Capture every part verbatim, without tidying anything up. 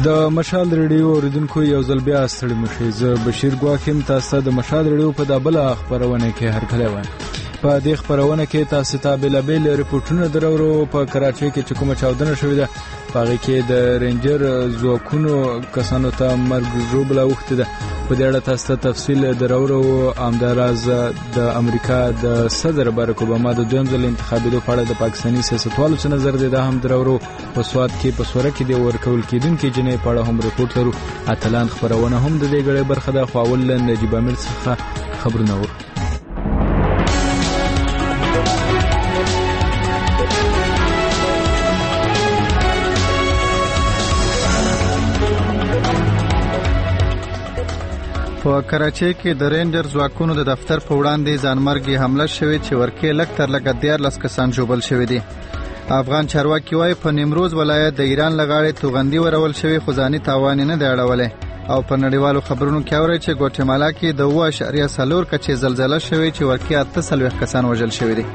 د مشال ریډیو اوریدونکو یو ځل بیا ستړي مشئ. زه بشیر ګواکیم تاسو د مشال ریډیو په دابله خبرونه کې هرکلی وایم. په دې خبرونه کې تاسو ته بېلابېل ریپورټونه درورو. په کراچۍ کې چې کومه چاودنه شوې ده په هغې کې د رینجر ځواکونو کسانو ته مرګ ژوبله اوښتې ده. په دې اړه تاسو ته تفصیل درورو. همداراز د امریکا د صدر باراک اوباما د دویم ځل انتخابېدو په اړه د پاکستاني سیاستوالو څه نظر دی دا هم درورو. په سوات کې په سوره کې د ورکول کېدونکې جنۍ په اړه هم ریپورټ لرو. اتلان خبرونه هم د دې ګړۍ برخه ده. خو اول له نجیب امیر څخه خبرونه ورو. په کراچۍ کې د رینجر ځواکونو د دفتر په وړاندې ځانمرګي حمله شوې چې ورکې لږ تر لږه دیارلس کسان ژوبل شوي دي. افغان چارواکي وایي په نیمروز ولایت د ایران له غاړې توغندي ورول شوې خو ځاني تاوان نه دی اړولی. او په نړیوالو خبرونو کې اورئ چې ګوټمالا کې د اوه اعشاریه څلور کچې زلزله شوې چې ورکې اته څلوېښت کسان وژل شوي دي.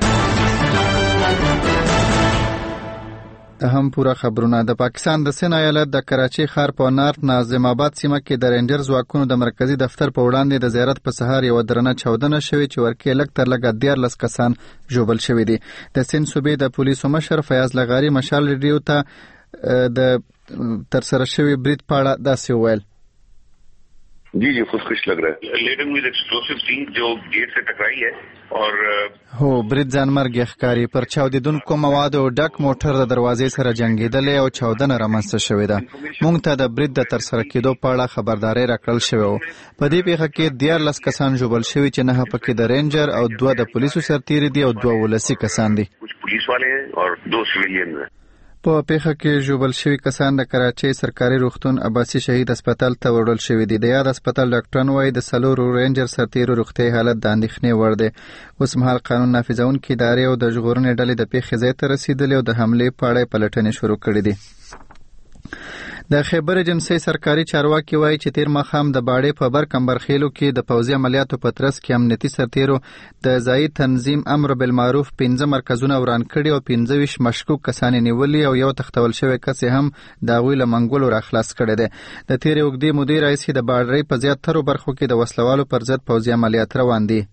هم پورا خبرونه. د پاکستان د سند ایالت د کراچۍ ښار په نارت ناظم آباد سیمه کې د رینجر ځواکونو د مرکزی دفتر په وړاندې د زیارت په سهار یو درنه چاودنه شوې چې ورکې لږ تر لږه دیارلس کسان ژوبل شوي دي. د سند صوبې د پولیسو مشر فیاض لغاري مشال ریډیو ته د ترسره شوي برید په اړه داسې وویل. जी जी खुश लग रहा है. लेडन विद एक्सप्लोसिव थी जो गेट से टकराई है और هو برید ځانمرګي ښکاري. پر چاودیدونکو موادو ډک موټر د دروازې سره جنګېدلی او چاودنه رامنځته شوې ده. موږ ته د برید د ترسره کېدو په اړه خبرداری راکړل شوی و. په دې پیښه کې دیارلس کسان ژوبل شوي چې نهه پکې د رینجر او دوه د پولیسو سرتیري دي او دوه ولسي کسان دي. पुलिस वाले हैं और दो सिविलियन हैं. په پیښه کې ژوبل شوي کسان د کراچۍ سرکاري روغتون عباسي شهید هسپتال ته وړل شوي دي. د یاد هسپتال ډاکټران وایي د څلورو رینجر سرتیرو روغتیایي حالت د اندېښنې وړ دی. اوس مهال قانون نافذونکي ادارې او د ژغورنې ډلې د پیښې ځای ته رسېدلې او د حملې په اړه پلټنې شروع کړې دي. د خیبر ایجنسۍ سرکاري چارواکي وایي چې تیر ماښام د باړې په بر کمبرخیلو کې د پوځي عملیاتو په ترڅ کې امنیتي سرتیرو د ځایي تنظیم امر بالمعروف پنځه مرکزونه وران کړي او پنځه ویشت مشکوک کسان نیولي او یو تښتول شوی کس هم د هغوی له منګولو راخلاص کړی دی. د تیرې اوږدې مودې راهیسې د باړې په زیاترو برخو کې د وسلوالو پر ضد پوځي عملیات روان دي.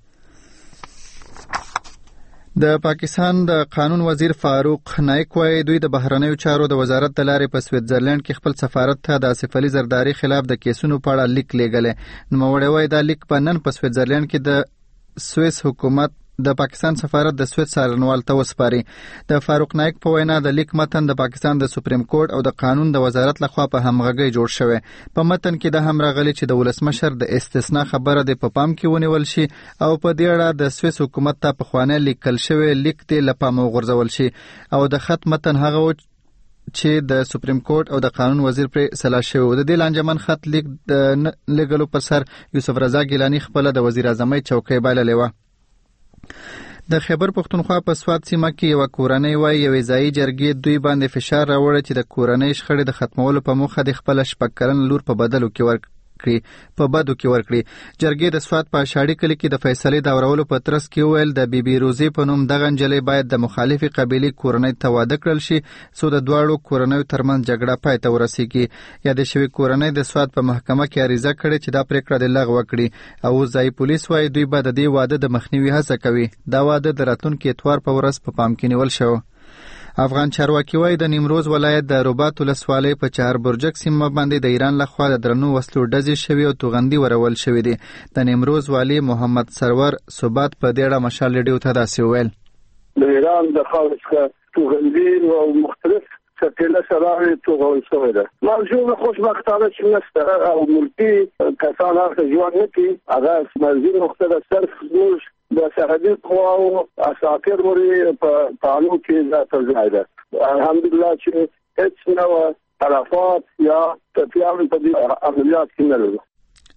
د پاکستان د قانون وزیر فاروق نایک وایي دوی د بهرنیو چارو د وزارت د لارې په سویټزرلند کې خپل سفارت ته د آصف علي زرداري خلاف د کیسونو په اړه لیک لیږلی. نوموړی وایي دا لیک په نن په سویټزرلند کې د سویس حکومت د پاکستان سفارت د سویس څارنوال ته وسپاري. د فاروق نایک په وینا د لیک متن د پاکستان د سپریم کورټ او د قانون د وزارت لخوا په همغږۍ جوړ شوی. په متن کې د هم راغلی چې د ولسمشر د استثنا خبره د په پام کې ونیول شي او په دې اړه د سویس حکومت ته پخوانی لیکل شوی لیک دی له پامه وغورځول شي او د خط متن هغه و چې د سپریم کورټ او د قانون وزیر پر سلا شوی و. د دې لانجمن خط لیک د لګلو پر سر یوسف رضا ګیلانی خپل د وزیر اعظمۍ چوکۍ بایللې وه. د خیبر پښتونخوا په سوات سیمه کې یوه کورنۍ وایي یوې ځایي جرګې دوی باندې فشار راوړی چې د کورنۍ شخړې د ختمولو په موخه د خپله شپږ کلن لور په بدلو کې ورکړي په بدو کې ورکړي. جرګې د سوات په اشاړي کلي کې د فیصلې د اورولو په ترڅ کې وویل د بي بي روزې په نوم دغه نجلۍ باید د مخالفې قبیلې کورنۍ ته واده کړل شي څو د دواړو کورنیو ترمنځ جګړه پای ته ورسیږي. یادې شوې کورنۍ د سوات په محکمه کې عریضه کړې چې دا پریکړه د لغوه کړي او اوس ځایي پولیس وایي دوی به د دې واده د مخنیوي هڅه کوي. دا واده د راتلونکي اتوار په ورځ په پام کې نیول شو. افغان چارواکي وایي د نیمروز ولایت د رباط ولسوالۍ په چهار برجک سیمه باندې د ایران لخوا د درنو وسلو ډزې شوي او توغندي ورول شوي دي. د نیمروز والی محمد سرور ثبات په دې اړه مشال ریډیو ته داسې وویل. د ایران د خاورې څخه توغندي او مختلف سرتیله سراغ توغول شوی ده. موضوع خوشبختانه چې نسته او ملکی کسان هغه ژوند نه کوي هغه موضوع مختلف صرف موږ د سرحدي قواو اساکر ورې په قانون کې ذات ځای ده. الحمدلله چې هیڅ نوع خلافات یا تفیان په دې عملیات کې نه لرو.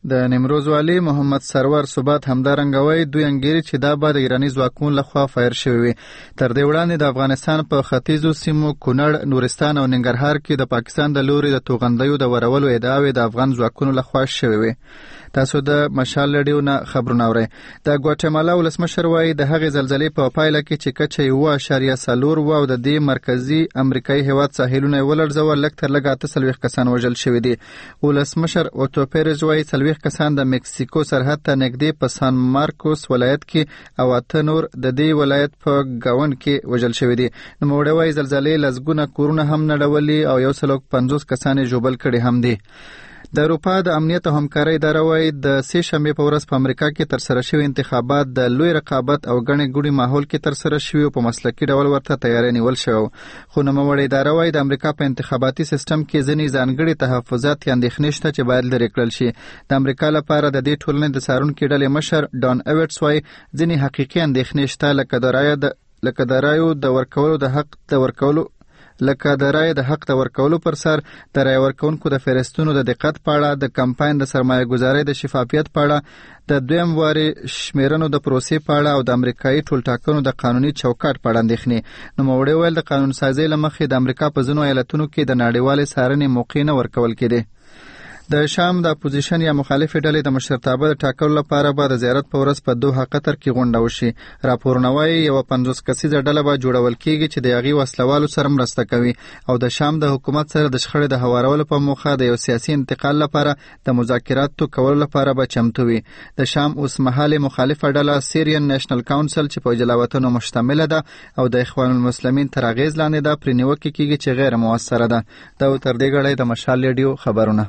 د نیمروز والی محمد سرور ثبات همدارنګه وایي دوی انګیري چې دا به د ایراني ځواکونو لخوا فایر شوی وي. تر دې وړاندې د افغانستان په ختیځو سیمو کونړ، نورستان او ننګرهار کې د پاکستان د لوري د توغندیو د ورولو ادعاوې د افغان ځواکونو لخوا شوی وي. تاسو د مشال رادیو نه خبرونه اورئ. د ګواټمالا ولسمشر وایي د هغې زلزلې په پایله کې چې کچه یې اوه اعشاریه څلور وه او د دې مرکزي امریکایي هیواد ساحلونه یې ولړزول، لږ تر لږه اته څلوېښت کسان وژل شوي دي. ولسمشر اوټو پیرز وایي څلوېښت کسان د مکسیکو سرحد ته نږدې په سان مارکوس ولایت کې او اته نور د دې ولایت په ګاونډ کې وژل شوي دي. نوموړی وایي زلزلې لسګونه کورونه هم نړولي او یو سل او پنځوس کسان یې ژوبل کړي هم دي. د اروپا د امنیت او همکارۍ اداره وایي د سې شنبې په ورځ په امریکا کې ترسره شوي انتخابات د لوی رقابت او ګڼې ګوڼې ماحول کې ترسره شوي او په مسلکي ډول ورته تیاری نیول شوی. خو نوموړې اداره وایي د امریکا په انتخاباتي سیستم کې ځینې ځانګړي تحفظات یا اندېښنې شته چې باید لرې کړل شي. د امریکا لپاره د دې ټولنې د څارونکي ډلې مشر ډان ایوټس وایي ځینې حقیقي اندېښنې شته، لکه د رایو د لکه د رایو د ورکولو د حق د ورکولو لکه د رای د حق د ورکولو پر سر، د رای ورکونکو د فهرستونو د دقت په اړه، د کمپاین د سرمایه ګذارۍ د شفافیت په اړه، د دویم وارې شمیرنو د پروسې په اړه او د امریکایي ټولټاکنو د قانوني چوکاټ په اړه اندېښنې. نوموړی ویل د قانون سازۍ له مخې د امریکا په ځینو ایالتونو کې د نړیوالې څارنې موقع نه ورکول کېدې. د شام د اپوزیشن یا مخالفې ډلې د مشرتابه د ټاکلو لپاره به د زیارت په ورځ په دوحه قطر کې غونډه وشي. راپورونه وایي یوه پنځوس کسیزه ډله به جوړول کېږي چې د هغې وسلوالو سره مرسته کوي او د شام د حکومت سره د شخړې د هوارولو په موخه د یو سیاسي انتقال لپاره د مذاکراتو کولو لپاره به چمتو وي. د شام اوسمهالې مخالفه ډله سیریان نیشنل کاونسل چې په جلاوطنو مشتمله ده او د اخوان المسلمین تر اغېز لاندې ده پرې نیوکې کېږي چې غیر موثره ده. دا و تر دې ګړی د مشال رادیو خبرونه.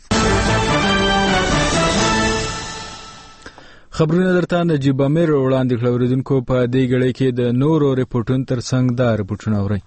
خبرونه درته نجیب امیر وړاندې کړل. اوریدونکو په دې ګړۍ کې د نورو ریپورټونو ترڅنګ دا ریپورټونه اورئ.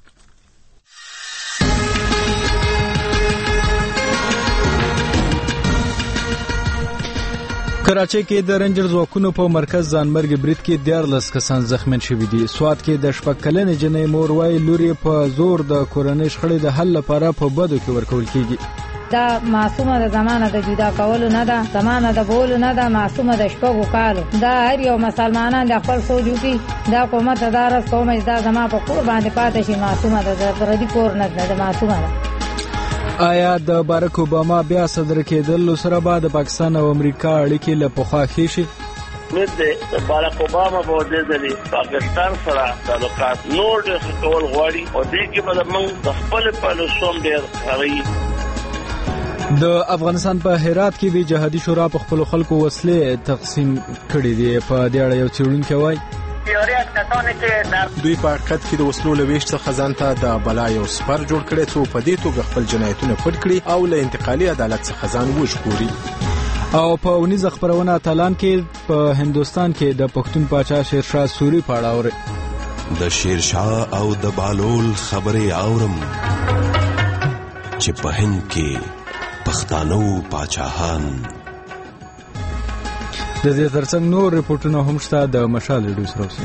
کراچۍ کې د رینجر ځواکونو په مرکز ځانمرګي برید کې دیارلس کسان زخمیان شوي دي. سوات کې د شپږ کلنې جنۍ مور وایي لور یې په زور د کورنۍ شخړې د حل لپاره په بدو کې ورکول کېږي. دا معصومه د زمانه د جدا کولو نه ده، زمانه د بولو نه ده، معصومه د شپږو کالو. دا هر یو مسلمانان د خپل سوچ وکړي، دا کومه تدارس کومه دا زما په کور باندې پاتې شي، معصومه ده، د پردي کور نه ده، معصومه ده. آیا د بارک اوباما بیا صدر کېدل سره به د پاکستان او امریکا اړیکې له پخوا ښې شي؟ امید دی بارک اوباما به دې ځلې پاکستان سره تعلقات نور ډېر ښه کول غواړي او دې کې به موږ د خپل پالیسو هم ډېر کاروي. د افغانستان په هرات کې د جهادي شورا په خپل خلکو وسلې تقسیم کړي دي. په دې اړه یو څېړونکی وایي دوی په حقیقت کې د وسلو له ویش څخه ځان ته د بلا یو سپر جوړ کړی څو په دې توګه خپل جنایتونه پټ کړي او له انتقالي عدالت څخه ځان وژغوري. او په ونیزه خبرونه اتلان کې په هندوستان کې د پښتون پاچا شیرشاه سوري په اړه اوري. د شیرشاه او د بالول خبرې اورم چې په هند کې پښتانو پاچاهان. د دې ترڅنګ نور ریپورټونه هم شته. د مشال رادیو سره اوسئ.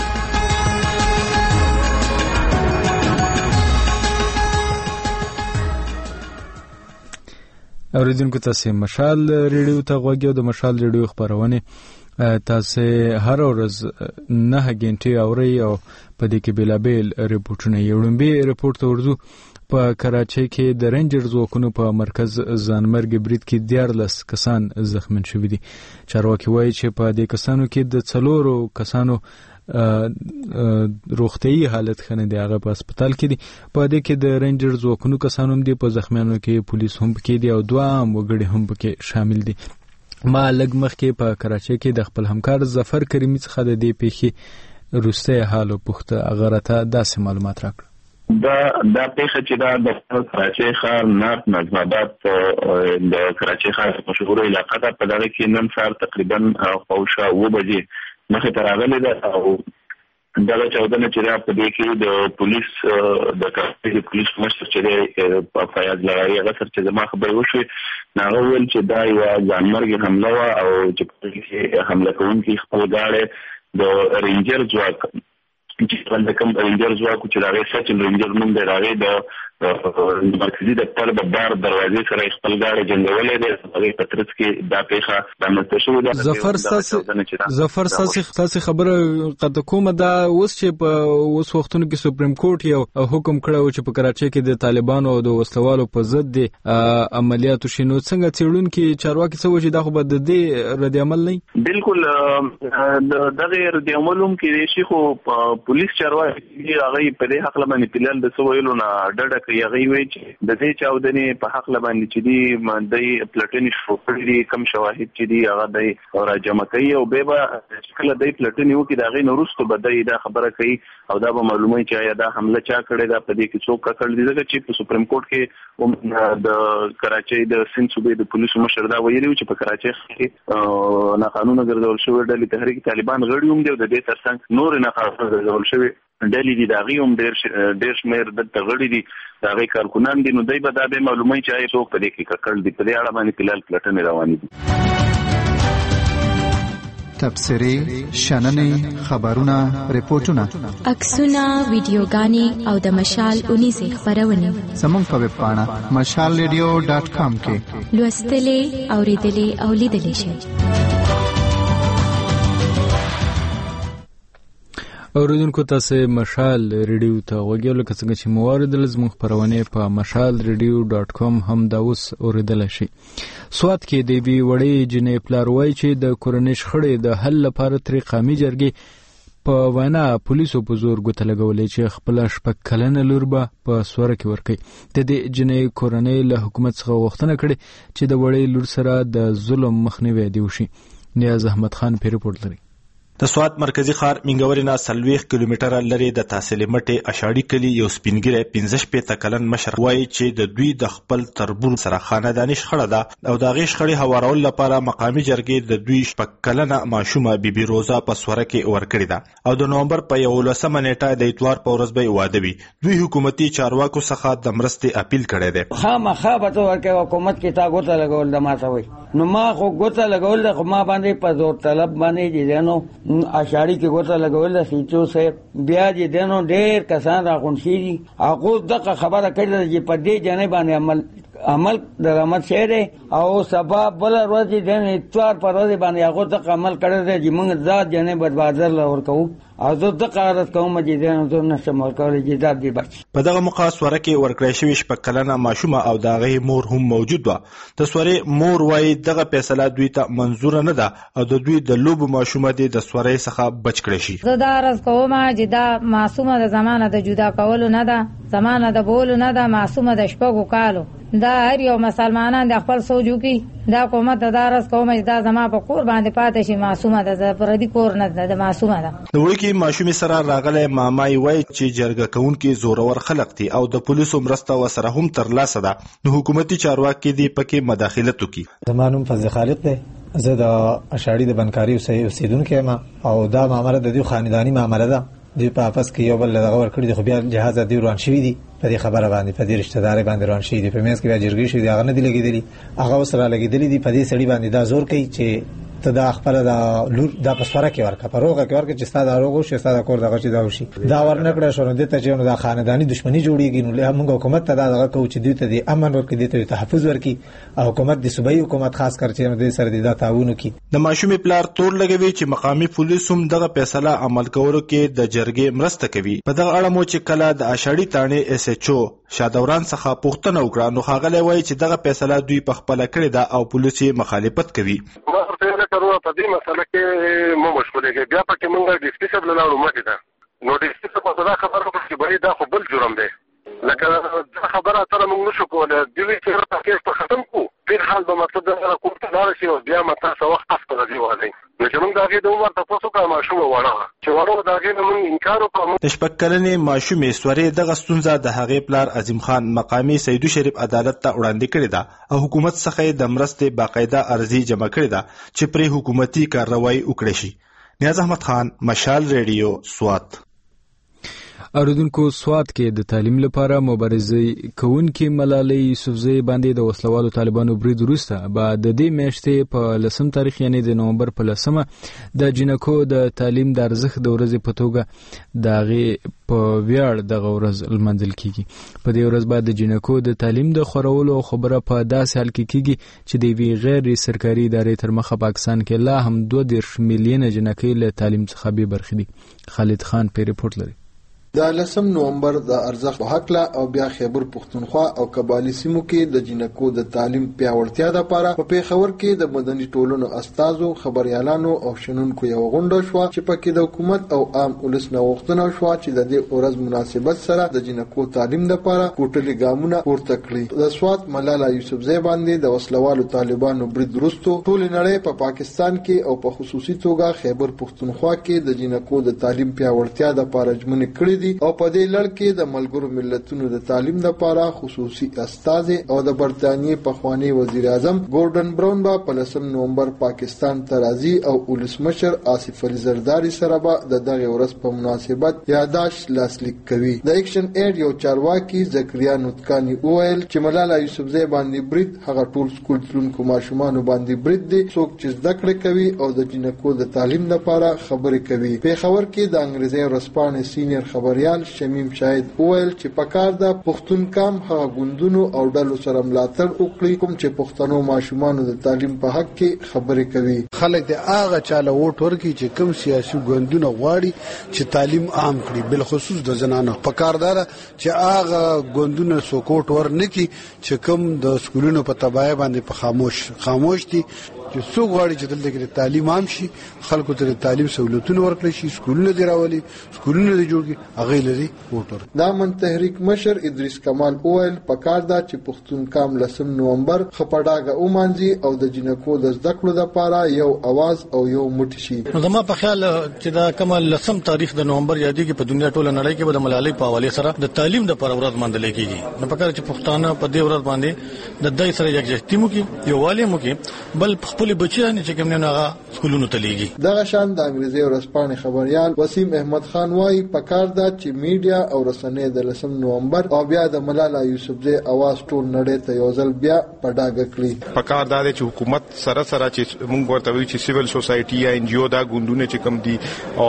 اوریدونکو تاسو مشال رادیو ته غوږی او د مشال رادیو خبرونه تاسو هر ورځ نه غنټي اوري او په دې کې بلابل ریپورټونه یوړم. به ریپورت ورزو په کراچۍ کې د رینجر ځواکونو په مرکز ځانمرګي برید کې دیارلس کسان زخمیان شوي دي. چارواکي وایي چې په دې کسانو کې د څلورو کسانو روغتیايي حالت ښه نه دی، هغه په هسپتال کې دي. په دې کې د رینجر ځواکونو کسانو هم دي، په زخمیانو کې پولیس هم پکې دي او دوه عام وګړي هم پکې شامل دي. ما لږ مخکې په کراچۍ کې د خپل همکار ظفر کریمي څخه د دې پیښې وروستی حال وپوښته. هغه راته داسې معلومات راکړل. دا دا پیښه چې دا د کراچۍ ښار نارت نظم آباد د کراچۍ ښار مشهوره علاقه ده، په دغه کې نن سهار تقریبا خواوشا اوه بجې مخې ته راغلې ده او دغه چاودنه چې ده په دې کې د پولیس د کراچۍ د پولیس مشر چې دی فیاض لغاري هغه سره چې زما خبرې وشوې هغه وویل چې دا یوه ځانمرګي حمله وه او چې په دې کې حمله کوونکي خپل ګاډی د رینجر ځواک چې د کوم رینجر ځواک چې د هغې سچن رینجر نوم دی د هغې د مرکزی دفتر د بار دروازې سره خپل گاډي جنګولې ده هغه پترڅ کې دا پیښه د مستشو ده. ظفر ساسي ظفر ساسي ساسي خبره قد کومه دا اوس چې په اوس وختونو کې سپریم کورټ یو حکم کړو چې په کراچۍ کې د طالبانو او د وسلوالو په ضد د عملیاتو شینو څنګه چیرونکو چارواکي څه وجه دا خو بد دي رد عمل نه بالکل دغه رد عملوم کې شي خو پولیس چارواکي هغه په دې حق لمن پلان د سویلو نه ډډه کوي هغه وی چې د دې چاودنې په حق لمن چې دی باندې پلاتین شو کړی کم شواهد چې دی هغه د راجمع کوي او به کله د پلاتین یو کې دا غي نورستو بدای دا خبره کوي او دا به معلومه چې دا حمله چا کړی دا په دې کې څوک کړل دي چې په سپریم کورټ کې د کراچۍ د سند صوبې د پولیسو مشر دا ویلي چې په کراچۍ کې نه قانون ګرځول شوی ډلې تحریک طالبان غړي هم دي د دې ترڅنګ نور نه قانون ګرځول شوی ډلې دي دا غي هم ډېر ډېر شمیر د تغړي دي دا غي کارکونان دي نو دای به دا به معلومه چې څوک په دې کې کړل دي په دې اړه باندې فلال پلاتن روان دي. تبصري شننې خبرونه ریپورتونه عکسونه ویډیوګانې او د مشال اونې سه خبرونه زموږ په ویب پاڼه مشال ریډیو ډاټ کام کې لوستلې او ریډلې او لیدلې شئ. اوریدونکو تاسو مشال ریډیو ته وګورئ لکه څنګه چې موارد لزم خبرونه په مشال ریډیو ډاټ کام هم دا اوس اوریدل شي. سوات کې د بي وړې جنې پلاروي چې د کورنۍ شخړې د حل لپاره تر قامي جرګې په وینا پولیسو په زور ګوت لګولې چې خپل شپږ کلنه لور به په سوره کې ورکړي. د دې جنې کورنۍ له حکومت څخه غوښتنه کړې چې د وړې لور سره د ظلم مخنیوي دی وشي. نیاز احمد خان په ریپورت لري. د سوات مرکزی ښار منګوري نه سلويخ کیلومتره لري د تحصیل مټي اشاړي کلی یو سپینګره پنځه شپږ کلن مشر وایي چې د دوی د خپل تربور سره خاندانی شخړه ده او د غي شخړې هوارول لپاره مقامی جرګې د دوی شپږ کلنه ماشومه بیبي روزا په سوره کې ورکړی ده او د نومبر په یولسمه نیټه د اتوار په ورځ به واده وي. دوی حکومتي چارواکو څخه د مرستې اپیل کړی دی. خامخا به تو ورکه حکومت کې تا ګوته لګول د ماته وي نو ما خو ګوته لګول خو ما باندې په زور طلب باندې دي نو اشاړي کې ګوته لګول سيچو سه بیا دې دنو ډېر کسان راغونشي هغه دغه خبره کړل چې په دې جنې باندې عمل عمل د رحمت شه او سبب بل ورځ دې اتوار پر ورځ باندې هغه دغه عمل کړل چې موږ ذات جنې بدبادر لور کوو او زه د قرارت کوم چې دې نو نشم ورکول چې دا دې بچ. په دغه موقع سوره کې ورکړی شوی شپږ کلنه ماشومه او دغه مور هم موجود و. د سوره مور وايي دغه فیصله دوی ته منزور نه ده او د دوی د لوب ماشومه دې د سوره څخه بچ کړی شي. زه دا عرض کوم چې دا معصومه د زمانه د جدا کولو نه ده زمانه د بولو نه ده معصومه د شپږو کالو دا هر یو مسلمانان د خپل سوچو کې دا کومه د دارس کومه دا زما په کور باندې پاتې شي معصومه ده پردي کور نه ده معصومه ده. د وړکی ماشومې سره راغله مامای وای چې جرګه کون کې زورور خلق دي او د پولیسو مرسته وسره هم تر لاسه ده نو حکومتي چارواکي دي پکې مداخلت وکړي. زمانوم فضل خالق ده زه د اشاړي د بنکاري اوسیدونکو ما او دا معاملې د دې خاندانی معاملې ده دوی په افس کې یو بل دغه ورکړي د خو بیا جهاز دی روان شوی دی په دې خبره باندې په دې رشتہ داري باندې روان شوی دی په مېز کې بیا جرګې شوی دی هغه نه دی لګیدلی هغه سره لګیدلی دی په دې سړي باندې دا زور کوي چې ته دا خپل دا لور دا پسوره کې ورکا پروغه کې ورکا چې ستاسو روغو شي ستاسو کور دغه چې دا وشي دا ورنکړه شو نو د ته چې نو دا خاندانی دښمنی جوړیږي نو له موږ حکومت ته دا دغه کو چې دوی ته د امن ورکړي دي ته تحفظ ورکړي او حکومت د صوبایي حکومت خاص کر چې د سره د تعاون کوي. د ماشومې پلار تور لګوي چې مقامی پولیس هم دغه فیصله عمل کولو کې د جرګې مرسته کوي. په دغه اړه مو چې کله د اشاړي تانه اس ایچ او شادوران څخه پوښتنه وکړه نو هغه وایي چې دغه فیصله دوی په خپل کړی دا او پولیس مخالفت کوي. په دې مسله کې مو مشغوله کې بیا پکې مونږ د سپیشل لاله ماته ده نو د سپیشل په دا خبره وکړه چې به دا خو بل جرم دی لکه دا خبره تر موږ نشو کولای د دې چې راکېس په ختم کو په حال به مطلب دا کومه لار شي او بیا ماته څه وخت اسپه دی وایي نو چې موږ دغه د عمر تاسو کوم ماشوم وره چې ورو دغه موږ انکار وکړو. د شپکلنې ماشومې سوري دغه ستونزه د هغې پلار عظیم خان مقامی سیدو شریف عدالت ته وړاندې کړې ده او حکومت څخه د مرستې باقاعده ارزي جمع کړې ده چې پر حکومتي کاروایی وکړي شي. نیاز احمد خان مشال ریډیو سوات. اوریدونکو سوات کې د تعلیم لپاره مبارزې کوونکې ملالۍ یوسفزۍ باندې د وسلوالو طالبانو برید وروسته به د دې میاشتې په لسم تاریخ یعنی د نومبر په لسمه د جنکو د تعلیم د ارزښت د ورځې په توګه د هغې په ویاړ دغه ورځ لمانځل کیږي. په دې ورځ باید د جنکو د تعلیم د خورولو خبره په داسې حال کې کیږي چې د یوې غیر سرکاري ادارې تر مخه پاکستان کې لا هم دوه دېرش میلیونه جنکۍ له تعلیم څخه بې برخې دي. خالد خان په ریپورت لري. د لسم نومبر د ارزښت په حق لا او بیا خیبر پښتونخوا او قبایلی سیمو کې د جنکو د تعلیم پیاوړتیا لپاره په پیښور کې د مدني ټولنو استازو خبريالانو او شنونکو یو غونډه شو چې پکې د حکومت او عام ولس نه وغوښتنه شو چې د دې ورځ مناسبت سره د جنکو تعلیم لپاره کوټلي ګامونه پورته کړي. د سوات ملاله یوسفزۍ باندې د وسلوالو طالبانو برید وروسته ټول نړۍ په پا پاکستان کې او په خصوصي توګه خیبر پښتونخوا کې د جنکو د تعلیم پیاوړتیا لپاره ژمنې کړې او په دې لړ کې د ملګرو ملتونو د تعلیم لپاره خصوصي استازي او د برتانیې پخوانی وزیر اعظم ګوردن براون با په لسم نومبر پاکستان ته راځي او ولسمشر آصف علي زرداری سره به د دغه ورځ په مناسبت یاداشت لاسلیک کوي. د اکشن اید یو چارواکي زکریا نوتکانی وویل چې ملاله یوسفزۍ باندې برید هغه ټول سکول تلونکو ماشومان باندې برید دی څوک چې زده کړې کوي او د جنکو د تعلیم لپاره خبرې کوي. پیښور کې د انګریزي ورځپاڼې سینیئر خبريال شمیم شاهد وویل چې پکار د پښتون کام هغه ګوندونو او ډلو سره ملاتړ وکړي کوم چې پښتنو ماشومان د تعلیم په حق کې خبرې کوي. خلک د هغه چاله ووټ ورکړي چې کوم سیاسي ګوندونه غواړي چې تعلیم عام کړي، بل خصوص د زنانو. پکار دا چې هغه ګوندونه سپورټ ورنکړي چې کوم د سکولونو په تبعه باندې په خاموش خاموش دي چې څوک غواړي چې دلته کې تعلیم عام شي، خلکو ته تعلیم سہولتونه ورکړي شي، سکولونه دی راولي، سکولونه دی جوړ کړي، هغه لري ووټر. دا من تحریک مشر ادریس کمال اویل پکار دا چې پښتون کام لسم نومبر خپړاګه اومانځي او د جنکو د زده کړو لپاره یو आवाज او یو موټی شي. نو زما په خیال چې دا کوم لسم تاریخ د نومبر یادېږي په دنیا ټوله نړۍ کې به د ملالۍ په حواله سره د تعلیم د پر ورځ مندل کېږي. نو پکار چې پښتانه په دې ورځ باندې د دای سره یکجهتي مو کې یو والي مو کې بل خپل بچیان چې کوم نه هغه سکولونو ته لیږي. دغه شان د انګریزي ورځپاڼې خبريال وسیم احمد خان وايي پکار دا چې میډیا او رسنۍ د لسم نومبر او بیا د ملاله یوسفزۍ اواز ټول نړۍ ته یو ځل بیا په ډاګه کړي. پکار دا چې حکومت سره سره چې موږ ورته وی چې سیویل سوسایټي یا ان جی او دا ګوندونه چې کم دي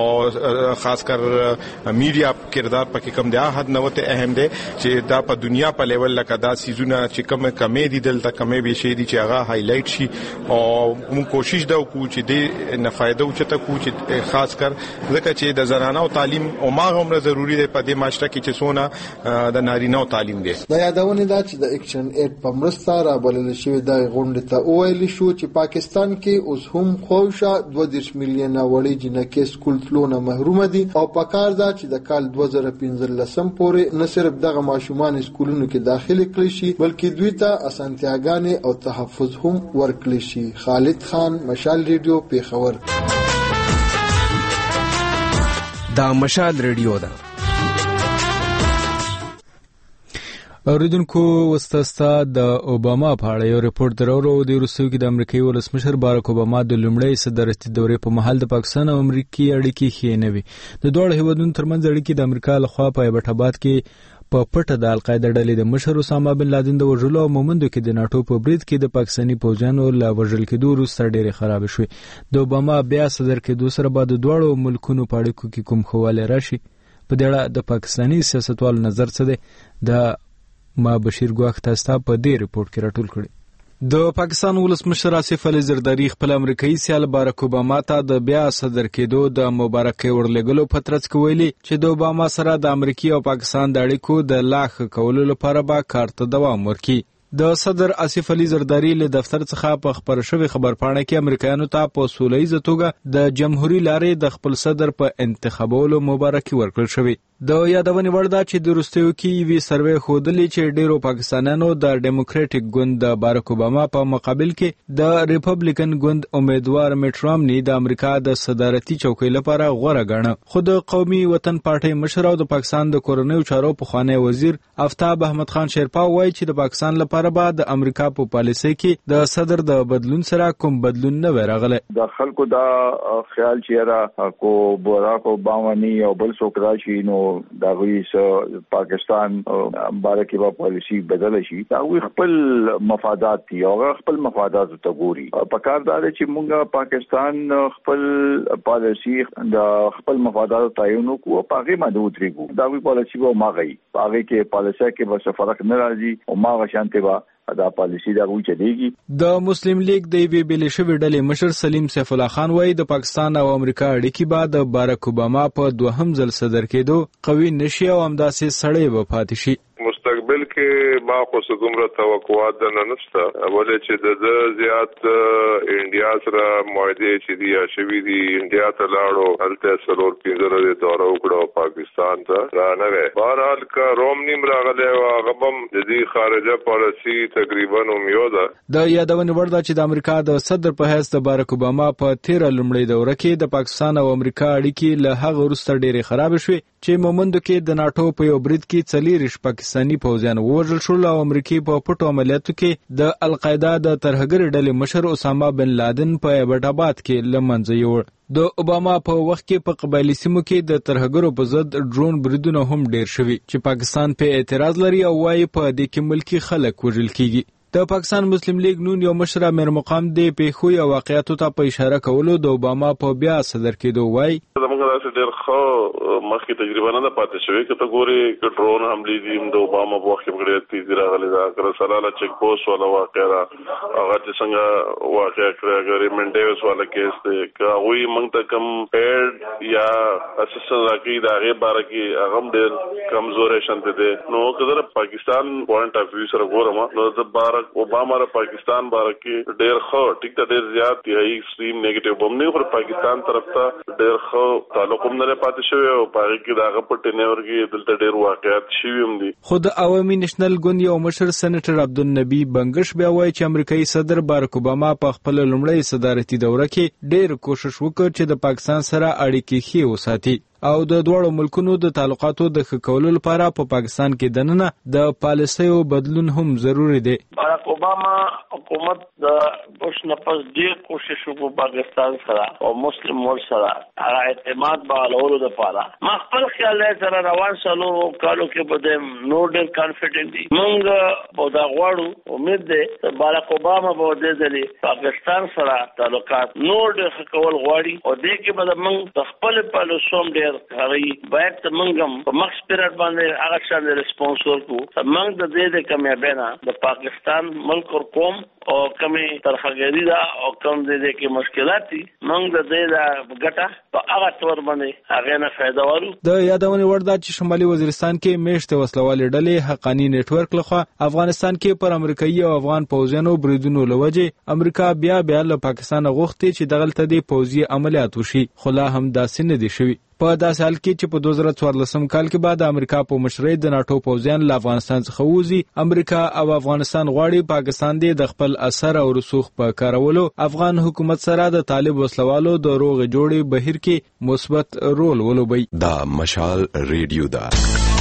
او خاص کر میډیا کردار پکې کم دی حد نه وته اهم دی چې دا په دنیا په لیول لکه دا سيزونه چې کم کمې دي دلته کمې به شي دي چې هغه هایلایټ شي او موږ کوشش دا وکړو چې دې نه فائدہ وچته کو چې خاص کر ځکه چې د زنانو تعلیم او ما هم ضروری دی په دې ماشټه کې چې سونه د نارینه تعلیم دی. دا یادونه دا چې د اکشن اید په مرسته را بلل شوی د غونډې ته وویل شو چې پاکستان کې اوس هم خوښه دوه دېرش میلیونه وړي جنکې سکول تلونه محروم دي او پکار دا چې د کال دوه زره پنځلسم پورې نه صرف دغه ماشومان سکولونو کې داخلي کړي شي بلکې دوی ته اسانتیاګانې او تحفظ هم ورکړي شي. خالد خان، مشال ریډیو، پیښور. دا مشال ریډیو ده. اوریدونکو وستاستا د اوباما په اړه یو ریپورت درورو د روسیې کې د امریکایي ولسمشر باراک اوباما د لومړۍ صدارتي دورې په مهال د پاکستان او امریکای اړیکې ښې نه وي. د دوه هیوادونو ترمنځ اړیکې د امریکا لخوا په ایبټاباد کې په پټه د القاعده ډلې د مشر اسامه بن لادن د وژلو او مومندو کې د ناتو په برید کې د پاکستاني پوځیانو له وژل کېدو وروسته ډېرې خراب شوې. د اوباما بیا صدر کېدو سره به د دواړو ملکونو په اړیکو کې کوم ښه والی راشي؟ په دې اړه د پاکستاني سیاستوالو نظر څه دی؟ د ما بشیر ګواښ تاسو په دې ریپورت کې راټول کړی. د پاکستان ولسمشر آصف علي زرداری خپل امریکایي سیال باراک اوباما ته د بیا صدر کېدو د مبارکۍ ورلګلو په ترڅ کې ویلي چې د اوباما سره د امریکا او پاکستان د اړیکو د لا ښه کولو لپاره به کار ته دوام ورکړي. د صدر آصف علي زرداری له دفتر څخه په خبر شوی خبرپاڼه کې امریکایانو ته په سولهییزه توګه د جمهوریت لارې د خپل صدر په انتخابولو مبارکي ورکړل شوې. د یادونې وړ ده چې د وروستیو کې یوې سروې ښودلې چې ډیرو پاکستانیانو د ډیموکراټیک ګوند د باراک اوباما په مقابل کې د ریپبلیکن ګوند امیدوار میټ رامني د امریکا د صدارتي چوکۍ لپاره غوره ګاڼه. خو د قومي وطن پارټۍ مشر او د پاکستان د کورنیو چارو پخوانی وزیر آفتاب احمد خان شیرپا وایي چې د پاکستان لپاره به د امریکا په پالیسۍ کې د صدر د بدلون سره کوم بدلون نه وي راغلی. د خلکو دا خیال چې را کو باراک اوباما ني او بل څوک راشي نو دا غوي پاکستان بارکه با پالیسی بدل شي دا غوي خپل مفادات دي او خپل مفادات ته ګوري په کار دا چې موږ پاکستان خپل پالیسی د خپل مفادات تعین کو پاګه باندې وتريګو دا غوي پالیسی به ماغي پاګه کې پالیسي کې به فرق نه راځي او ماغه شانته با دا پالیسی دا وچ دیږي. د مسلم لیگ د وی بیل شوی ډلې مشر سلیم سیف الله خان وایي د پاکستان او امریکا اړیکې بعد د باراک اوباما په دوهم ځل صدر کېدو قوي نشي او همداسې سړې به پاتې شي. مستقبل کې ما خو څومره توقعات نه نشته ولې چې د زیات انډیا سره معاهده چې دی شوی دی انډیا ته لاړو هلته سلور پینځه د دوره وکړو پاکستان ته را نه وې بهرحال کا روم نیم راغلی او غبم د دې خارجه پالیسی تقریبا امیده د یادونه ورده چې د امریکا د صدر په حیث د باراک اوباما په تیره لومړۍ دوره کې د پاکستان او امریکا اړیکې له هغه وروسته ډېرې خراب شوې چې مومندو کې د ناتو په یو برید کې څلېرویشت پاکستاني پوځیان ووژل شول او امریکای په پټو عملیاتو کې د القاعده د ترهګر ډلې مشر اسامه بن لادن په ایبټ آباد کې له منځه یوړ. د اوباما په وخت کې په قبایلي سیمو کې د ترهګرو په ضد ډرون بریدونه هم ډیر شوي چې پاکستان په اعتراض لري او وايي په دې کې ملکی خلک وژل کیږي. د پاکستان مسلم لیگ نون یو مشر امیر مقام دی په خو یو واقعیتو ته په اشاره کولو د اوباما په بیا صدر کېدو وای زموږ داسې ډېر ښه مخکې تجربه نه ده پاتې شوې که ته ګورې که ډرون حملې دي د اوباما په وخت کې ډېر تیزي راغلې ده که رسلاله چیک پوسټ والا واقع ده هغه چې څنګه واقع کړی اګر منډیوس والا کیس دی که هغوی موږ ته کوم پیډ یا اسسټنټ راکوي د هغې باره کې هغه هم ډېر کمزوری شانتې دی نو که زه د پاکستان پوینټ اف ویو سره ګورم نو زه باره اوباما را پاکستان بارکی ډیر خو ټیک ته ډیر زیات دی ایکستریم نیگیټیو بم نه خو پاکستان طرف ته ډیر خو تعلق هم نه پاتې شوی او پاره کې داغه په ټینور کې دلته ډیر واقعیت شوی هم دي. خود عوامي نېشنل ګوند یو مشر سېنیټر عبدالنبی بنگش بیا وایي چې امریکایي صدر باراک اوباما په خپل لومړی صدارتي دوره کې ډیر کوشش وکړ چې د پاکستان سره اړیکې ښې وساتي او د دوړو ملکونو د تعلقاتو د ښه کولو لپاره په پاکستان کې دننه د پالیسیو بدلون هم ضروری دی. باراک اوباما حکومت د بوش نه پس ډیر کوشش وکړ پاکستان سره او مسلم ورلد سره هغه اعتماد بالولو لپاره ما خپل خیال سره روان سالو کالو کې بده نو ډیر کانفیډنٹ دي موږ په دا غواړو امید ده باراک اوباما به د دې پاکستان سره تعلقات نو ډیر ښه کول غواړي او دې کې به موږ خپل پالیسوم ډیر هغه باید منګم په مخ سپیرټ باندې هغه شان ریسپانس ورکو منګ د دې د کمیابینا د پاکستان ملک او قوم او کمی ترخګری دا او کم دې دې کې مشکلات دي منګ د دې د ګټه په هغه تور باندې هغه نه فائدہ ورو. د یادونه ورده چې شمالي وزیرستان کې میشته وسلوال ډلې حقانی نت ورک لخوا افغانستان کې پر امریکایي او افغان پوځیانو بریدونو لوجه امریکا بیا بیا له پاکستان غوښتي چې دغلت دې پوځي عملیات وشي خو لا هم داسې نه دي شوي. په داسې حال کې چې په دوه زره څوارلسم کال کې بعد امریکا په مشرۍ د ناتو پوځیان له افغانستان څخه وځي امریکا او افغانستان غواړي پاکستان دې د خپل اثر او رسوخ په کارولو افغان حکومت سره د طالب وسلوالو د روغ جوړې بهیر کې مثبت رول ولوبي. دا مشال ریډیو دا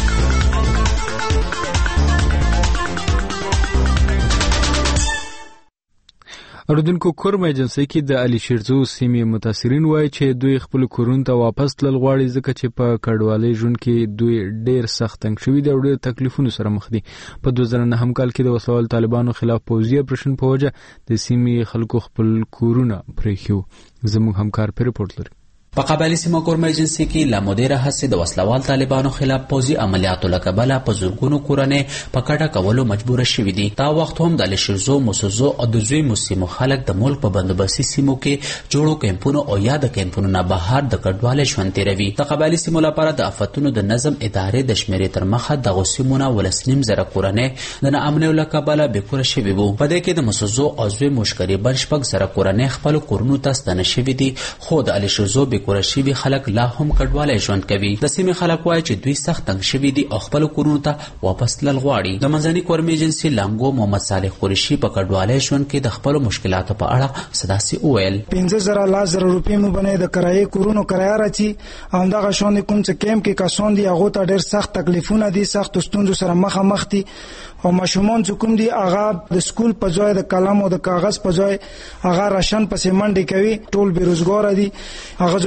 اردوونکو کورم ایجنسی کې د علي شیرزو سیمې متاثرین وایي چې دوی خپل کورونو ته واپس تلل غواړي ځکه چې په کډوالۍ ژوند کې دوی ډېر سخت تنګ شوي دي او ډېر تکلیفونو سره مخ دي. په دوه زره نهم کال کې د وسوال طالبانو خلاف پوځي اپریشن په وجه د سیمې خلکو خپل کورونه پرېښیو. زموږ همکار په رپورټ لري. په قبایلی سیمو کورم ایجنسی کې لا مدیره هڅې د وسلوال طالبانو خلاف پوځي عملیاتو له کبله په زرګونو کورنۍ په کډه کولو مجبوره شوي دي. دا وخت هم د علي شیرزو موسوزو او د زوی موسیمو خلک د ملک په بندوبستي سیمو کې جوړو کیمپونو او یا د کیمپونو نه بهر د کډوالۍ ژوند تیروي. د قبایلی سیمو لپاره د آفتونو د نظم ادارې د شمیرې تر مخه دغو سیمو نه ولس نیم زره کورنۍ د ناامنیو له کبله بېکوره شوي وو. په دې کې د موسوزو او زوی مشکري بل شپږ زره کورنۍ خپلو کورونو ته ستنه شوي دي خو د علي شیرزو بېکوره شوي خلک لا هم کډوالۍ ژوند کوي. د سیمې خلک وایي چې دوی سخت تنګ شوي دي او خپلو کورونو ته واپس تلل غواړي. د منځني کورم ایجنسي لانګو محمد صالح قریشي په کډوالۍ ژوند کې د خپلو مشکلاتو په اړه څه داسې وویل. پنځه زره لس زره روپۍ مو باندې د کرایې کورونو کرایه راځي او همدغه شان کوم چې کیمپ کې کسان دي هغو ته ډېر سخت تکلیفونه دي سختو ستونزو سره مخامخ دي او ماشومان چې کوم دي هغه د سکول په ځای د قلم او د کاغذ په ځای هغه راشن پسې منډې کوي ټول بېروزګاره دي هغه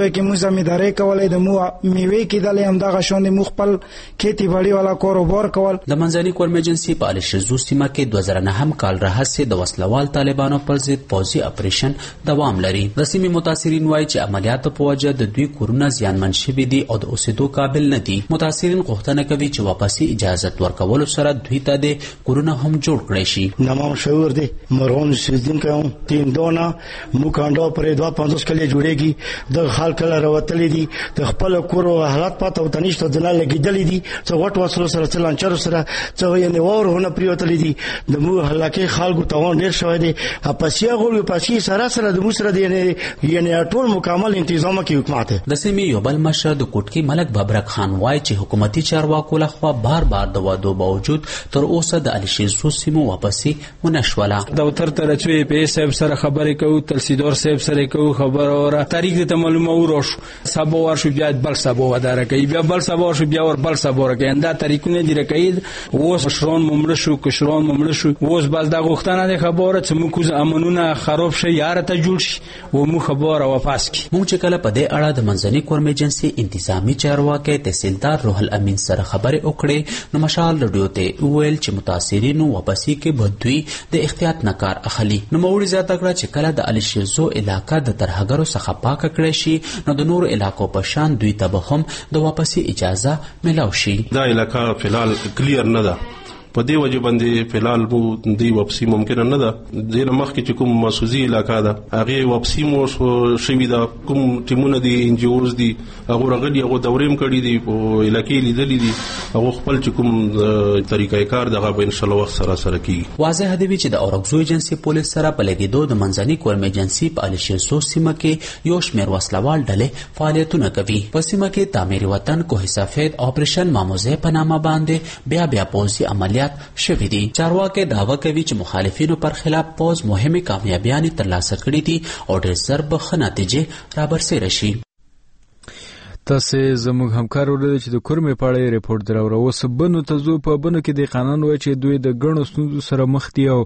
ځای کې مو زمینداری کولای د مو میوې کېدلې همدغه شان د مو خپل کھیتی باړي والا کاروبار کول. د منځني کورم ایجنسي په الشزو سیمه کې دوه زره نهم کال راهیسې د وسلوال طالبانو پر ضد پوځي اپریشن دوام لري. د سیمې متاثرین وایي چې عملیاتو په وجه د دوی کورونه زیانمن شوي دي او د اوسېدو قابل نه دي. متاثرین غوښتنه کوي چې واپسي اجازه ورکولو سره دوی ته د کورونه هم جوړ کړي شي. نامم شعور دی مرغون سیدین کوم تین دونا مو کانډو پرې دوه پنځوس کلی جوړيږي د خال کله راوتلې دي د خپل کورو حالات پاتو تنشت د نه لګیدلې دي څو وټ وسلو سره چلانچر سره څو یې نوورونه پریوتلې دي د مو هلاکه خلکو توان ډیر شوی دی اپاسیا غوړي پاسي سره سره د مو سره دی یعنی ټول مکمل تنظیم کې حکومت د سیمې یو بل مشر د کوټکی ملک ببرک خان وایي چې حکومتي چارواکو لخوا بار بار د وادو باوجود تر اوسه د الشیزو سیمو واپسي ونشوله. د وتر ترچوي په صاحب سره خبرې کوي تلسیدور صاحب سره کوي خبر اوره تاریخ ته معلومه وروش سبا ورشو بیا بل سبا وداره کوي بیا بل سبا ورشو بیا ور بل سبا ورکه انده طریقونه دی رکید ووس شرون ممړ شو کشرون ممړ شو ووس باز د غختنه د خبره چې موږ امنونه خراب شي یار ته جوړ شي و مو خبره واپس کی. مونږ چې کله په دې اړه د منځني کورم ایجنسي انتظامی چارواکي تحصیلدار روح الامین سره خبرې وکړې نو مشال رډیو ته ویل چې متاثرینو واپسی کې بدوی د احتیاط نه کار اخلي. نو موري زیاته کړه چې کله د الشیزو علاقہ د ترهګرو څخه پاک کړی شي نو د نورو علاقو په شان دوی ته به هم د واپسی اجازه ملاو شي. دا علاقہ فلحال کلیر نه ده په دې وجه باندې فلحال مو دی واپسی ممکن نه ده. د مخ کې کوم مسوزي علاقہ ده هغه واپسی مو شوي ده کوم ټیمونه دي ان جی اوز دي هغه راغلي هغه دوریم کړی دي په علاقې لیدلې دي هغه خپل چې کوم طریقې کار دغه به ان شاء الله وخت سره سره کیږي. واضح دی چې د اورګزو ایجنسی پولیس سره په لګیدو د منځني کورم ایجنسی په الشیزو سیمه کې یو شمېر وسلوال ډلې فعالیتونه کوي. په سیمه کې تعمیر وطن کوه سفید اپریشن ماموزه په نامه باندې بیا بیا پوځي عملیات شوی دي. چارواکي دعوه کوي چې مخالفینو پر خلاف پوز مهمه کامیابیاں ترلاسه کړې دي او ډېر زر به نتیجې رابرسېره شي. تاسو زموږ همکار ورته چې د کورمې په اړه ریپورت دراوړو اوس بنو ته زو په بنو کې د قانون وای چې دوی د ګڼو ستونزو سره مخ دي او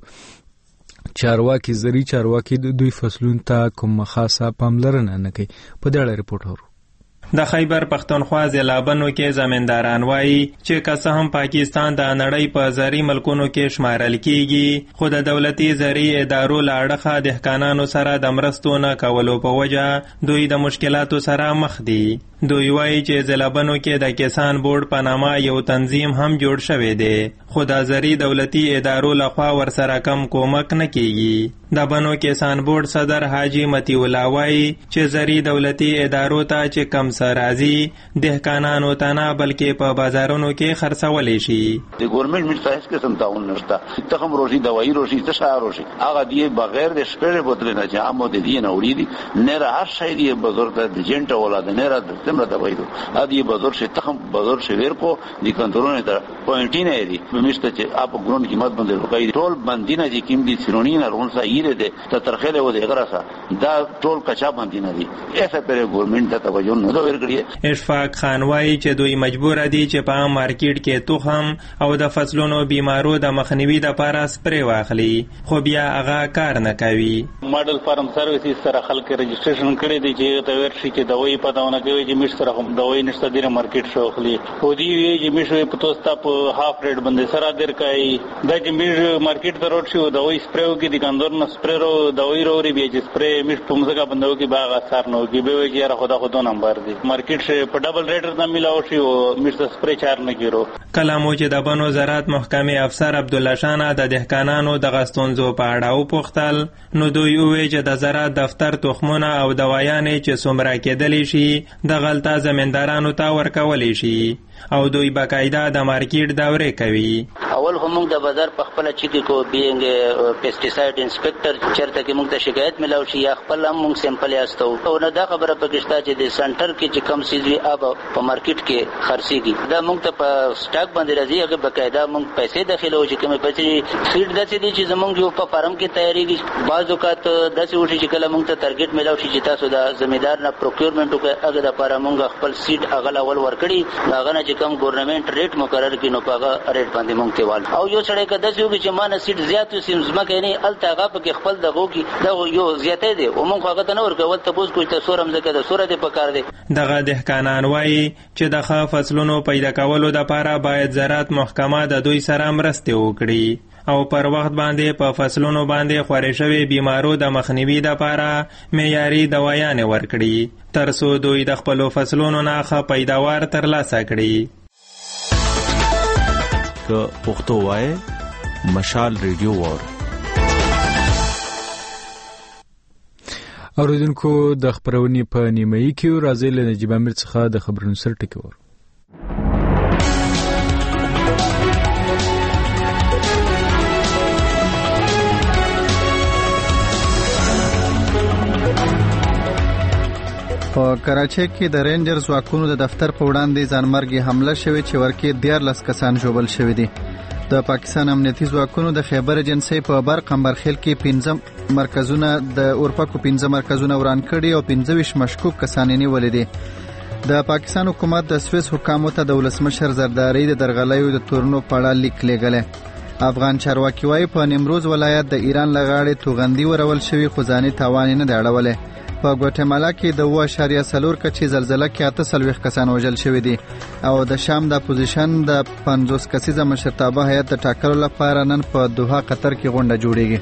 چارواکي زری چارواکي د دوی فصلون ته کوم خاصه پاملرنه نه کوي. په دې اړه ریپورت ورو د خیبر پختونخوا ضلع بنو کې زمینداران وایي چې که څه هم پاکستان د نړۍ په زرعي ملکونو کې شمارل کیږي خو د دولتي زرعي ادارو له اړخه دهقانانو سره د مرستو نه کولو په وجه دوی د مشکلاتو سره مخ دي. دوی وایي چې ضلع بنو کې د کسان بورډ په نامه یو تنظیم هم جوړ شوی دی خو د زرعي دولتي ادارو لخوا ورسره کم کومک نه کیږي. د بنو کسان بورډ صدر حاجی متی الله وایي چې زرعي دولتي ادارو ته چې کم سرازي دهقانانو ته نه بلکې په بازارونو کې خرڅولی شي. د ګورنمنت ملت هیڅ قسم تعاون نشته. تخم روشي دوايي روشي تشعار روشي هغه دی بغیر د شپږ بوتل نه چې عامو د دین اوریدي نه را هر شي دی بزرګ د جنټ اولاد نه را تمره دوايي ادي بزرګ شي تخم بزرګ شي ورکو دي کنټرول نه پوینټ نه دی مشته چې اپ ګرون قیمت باندې روکای ټول باندې نه چې کیم دي سرونی نه رونسا یره ده ته ترخله و دې غراسه دا ټول کچا باندې نه دي ایسه پر ګورنمنت ته توجه نه ورکړي. اشفاق خان وایي چې دوی مجبور دي چې په مارکیټ کې تخم او د فصلونو بیمارو د مخنیوي لپاره سپری واخلي خو بیا هغه کار نه کوي. ماډل فارم سرویسز سره خلک رجسټریشن کړي دي چې ته ورشي چې دوايي پتاونه کوي چې مش سره هم دوايي نشته دی مارکیټ شو خلی خو دی وی چې مش په توستا په هاف ریټ باندې سره درکای دا چې مش مارکیټ ته روټ شو دوايي سپریو کې د کندور نه سپری رو دوايي وروړي بیا چې سپری مش په مزګه بندو کې باغ اثر نو کې به وی چې خدا خدا نمبر دی مارکیټ شه په ډبل ریټر نه ملاو شي او مش سپری چار نه کیرو. کلامو چې د بنو زراعت محکمې افسر عبد الله شانه د دهقانانو د غستونزو په اړه او پختل نو دوی وی چې د زراعت دفتر تخمونه او دوايانې چې څومره کېدلی شي د غلطه زمیندارانو ته ورکولی شي او دوی باقاعده د مارکیټ دورې کوي. اول هم د بازار په خپل چې کو بینګ پیسټیساید انسپکټر چرته کې موږ ته شکایت ملاو شي یا خپل هم موږ سیمپل یاستو او نه دا خبره پکښتا چې د سنټر کې چې کم سیزوي اب په مارکیټ کې خرڅيږي دا موږ ته په سٹاک باندې راځي هغه باقاعده موږ پیسې داخلو چې کومه پیسې سیټ داسې دي چې زموږ یو په فارم کې تیاریږي بعض وخت داسې وشي چې کله موږ ته ټارګټ ملاو شي چې تاسو د زمیندار نه پروکیورمنټ وکړه هغه د لپاره موږ خپل سیټ هغه اول ورکړي هغه چې کوم ګورنمنت ریټ مقرر کړي نو په هغه ریټ باندې مونږ ته وال او یو سړی کده چې چې مان سیټ زیات سیم زمکه نه الته هغه په خپل دغه کې دا یو زیاتې دی او مونږ هغه ته نه ورکول ته پوس کوی ته سورم زکه د سوره دې پکار دی. دغه دهقانان وایي چې د ښه فصلونو پیدا کولو لپاره باید زراعت محکمه د دوی سره مرسته وکړي او پر وخت باندې په فصلونو باندې خورې شوی بیمارو د مخنیوي لپاره معیاري دوايانې ورکړي تر څو دوی د خپل فصلونو نه ښه پیداوار ترلاسه کړي. که پښتو وای مشال ریډیو وار اوریدونکو د خبرونې په نیمایي کې راځي له نجیب امیر څخه د خبرونو سر ټکور. په کراچۍ کې د رینجر ځواکونو د دفتر په وړاندې ځانمرګي حمله شوې چې ورکې دیارلس کسان ژوبل شوي دي. د پاکستان امنیتي ځواکونو د خیبر ایجنسۍ په برق قمبرخیل کې پنځه مرکزونه د اورپکو پنځه مرکزونه وران کړي او پنځه ویشت مشکوک کسان یې نیولي دي. د پاکستان حکومت د سویس حکامو ته د ولسمشر زرداری د درغلیو د تورنو په اړه لیک لیږلی. افغان چارواکي وایي په نیمروز ولایت د ایران له غاړې توغندي ورول شوي خو ځاني تاوان نه دی اړولی. په ګواتیمالا کې د اوه اعشاریه څلور کچې زلزله کې اته څلوېښت کسان وژل شوي دي او د شام د اپوزیشن د پنځوس کسیزه مشرتابه هیئت د ټاکلو لپاره نن په دوحه قطر کې غونډه جوړیږي.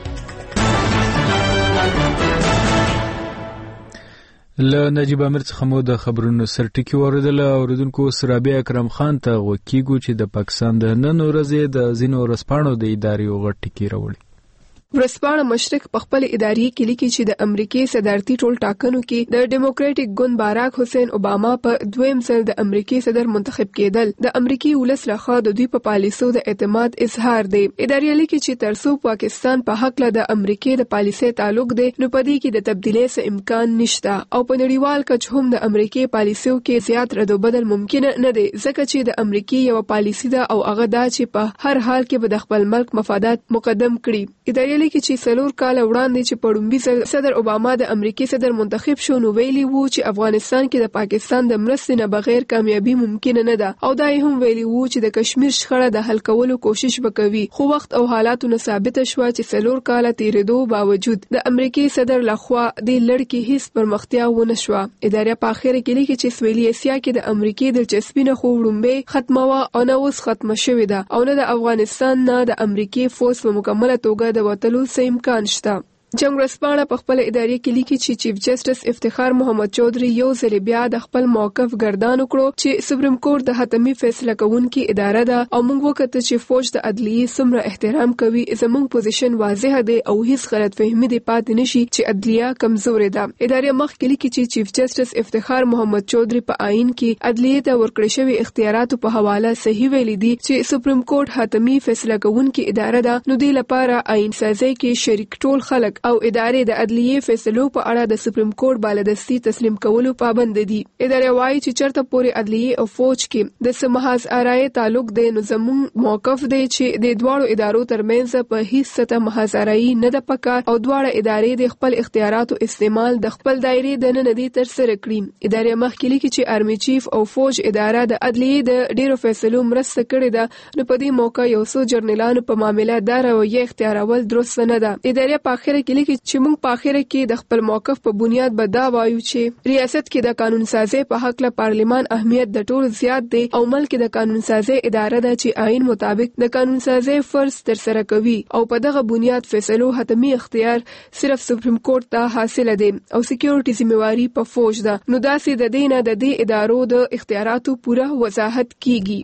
له نجیب امیر څخه مو د خبرونو سرټکی اوریدل. اوریدونکو سرابی اکرم خان ته وکیګو چې د پاکستان د نن ورځې د ځینو ورځپاڼو د ادارې غټ ټکی راوړي. ورځپاڼه مشرق په خپل اداري کې لیکي چې د امریکای صدارتي ټول ټاکنو کې د ډیموکراټک ګوند باراک حسین اوباما په دویم ځل د امریکای صدر منتخب کېدل د امریکای ولس لخوا د دوی په پالیسو د اعتماد اظهار دی. اداري لیکي چې ترڅو پاکستان په حق له د امریکای د پالیسي تعلق دی نو په دې کې د تبدیلۍ څه امکان نشته او په نړیوال کچ هم د امریکای پالیسیو کې زیات رد او بدل ممکن نه دی ځکه چې د امریکای یو پالیسی ده او هغه دا چې په هر حال کې به د خپل ملک مفادات مقدم کړي. اداري لیکي چې څلور کال وړاندې چې په لومړي ځل صدر اوباما د امریکای صدر منتخب شو نو ویلي وو چې افغانستان کې د پاکستان د مرستې نه بغیر کامیابی ممکن نه ده او دا هم ویلي وو چې د کشمیر شخړه د حل کولو کوشش وکوي خو وخت او حالاتو نه ثابت شو چې څلور کال تیریدو باوجود د امریکای صدر لخوا د لړکی هیڅ پرمختیا ونه شو. ادارې په اخر کې لیکي چې سویلي اسیا کې د امریکای دلچسپي نه خو وړاندې ختمه او نه اوس ختمه شوې ده او نه د افغانستان نه د امریکای فوج په مکمله توګه د وټلو امکان شته. جنگ ورځپاڼه په خپل ادارې کې لیکي چې چیف جسټس افتخار محمد چودھری یو ځل بیا د خپل موقف ګردان وکړو چې سپریم کورټ د حتمی فیصله کوونکي اداره ده او موږ وکړه چې فوج د عدلیې څومره احترام کوي زموږ پوزیشن واضح دی او هیڅ غلط فهمي دی پاتې نشي چې عدلیه کمزورې ده. ادارې مخکې لیکي چې چیف جسټس افتخار محمد چودھری په آئین کې عدلیې ته ورکړل شوی اختیاراتو په حواله صحیح ویلي دي چې سپریم کورټ حتمی فیصله کوونکي اداره ده نو دی لپاره آئین سازي کې شریک ټول خلک او ادارې د عدلیې فیصلو په اړه د سپریم کورټ بالادستي تسلیم کولو پابند دي. ادارې وایي چې چرته پورې عدلیې او فوج کې د سمحاز آرای تعلق دی نو زموږ موقف دی چې د دواړو ادارو ترمنځ په هیڅ سطح محاز آرای نه ده پکار او دواړه ادارې د خپل اختیاراتو استعمال د خپل دایره د نه ندي تر سره کړي. ادارې مخکې لیکي چې آرمي چیف او فوج اداره د عدلیې د ډیرو فیصلو مرسته کړې ده نو په دې موقع یو څو جرنیلانو په معاملې دا رویه اختیارول درست نه ده. ادارې په اخر کې لیکي چې موږ په اخر کې د خپل موقف په بنیاد به دا وایو چې ریاست کې د قانون سازي په حق له پارلیمان اهمیت د ټول زیات دی او ملک د قانون سازي اداره ده چې آئین مطابق د قانون سازي فرض تر سره کوي او په دغه بنیاد فیصلو حتمی اختیار صرف سپریم کورټ ته حاصل دي او سکیورټي ذمہواری په فوج ده نو داسې د دینه د دې ادارو د اختیاراتو پوره وضاحت کیږي.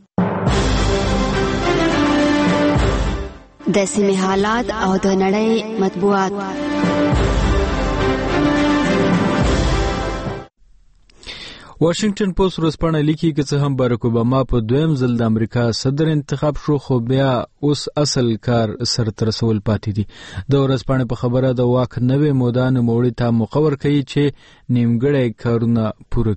د سیمې حالات او د نړۍ مطبوعات. واشنگټن پوسټ ورځپاڼه لیکي چې څه هم باراک اوباما په دویم ځل د امریکا صدر انتخاب شو خو بیا اوس اصل کار سر تر رسول پاتې دي. د ورځپاڼې په خبره د واک نوې موده نوموړي ته مقرر کړي چې نیمګړی کارونه پوره کړي.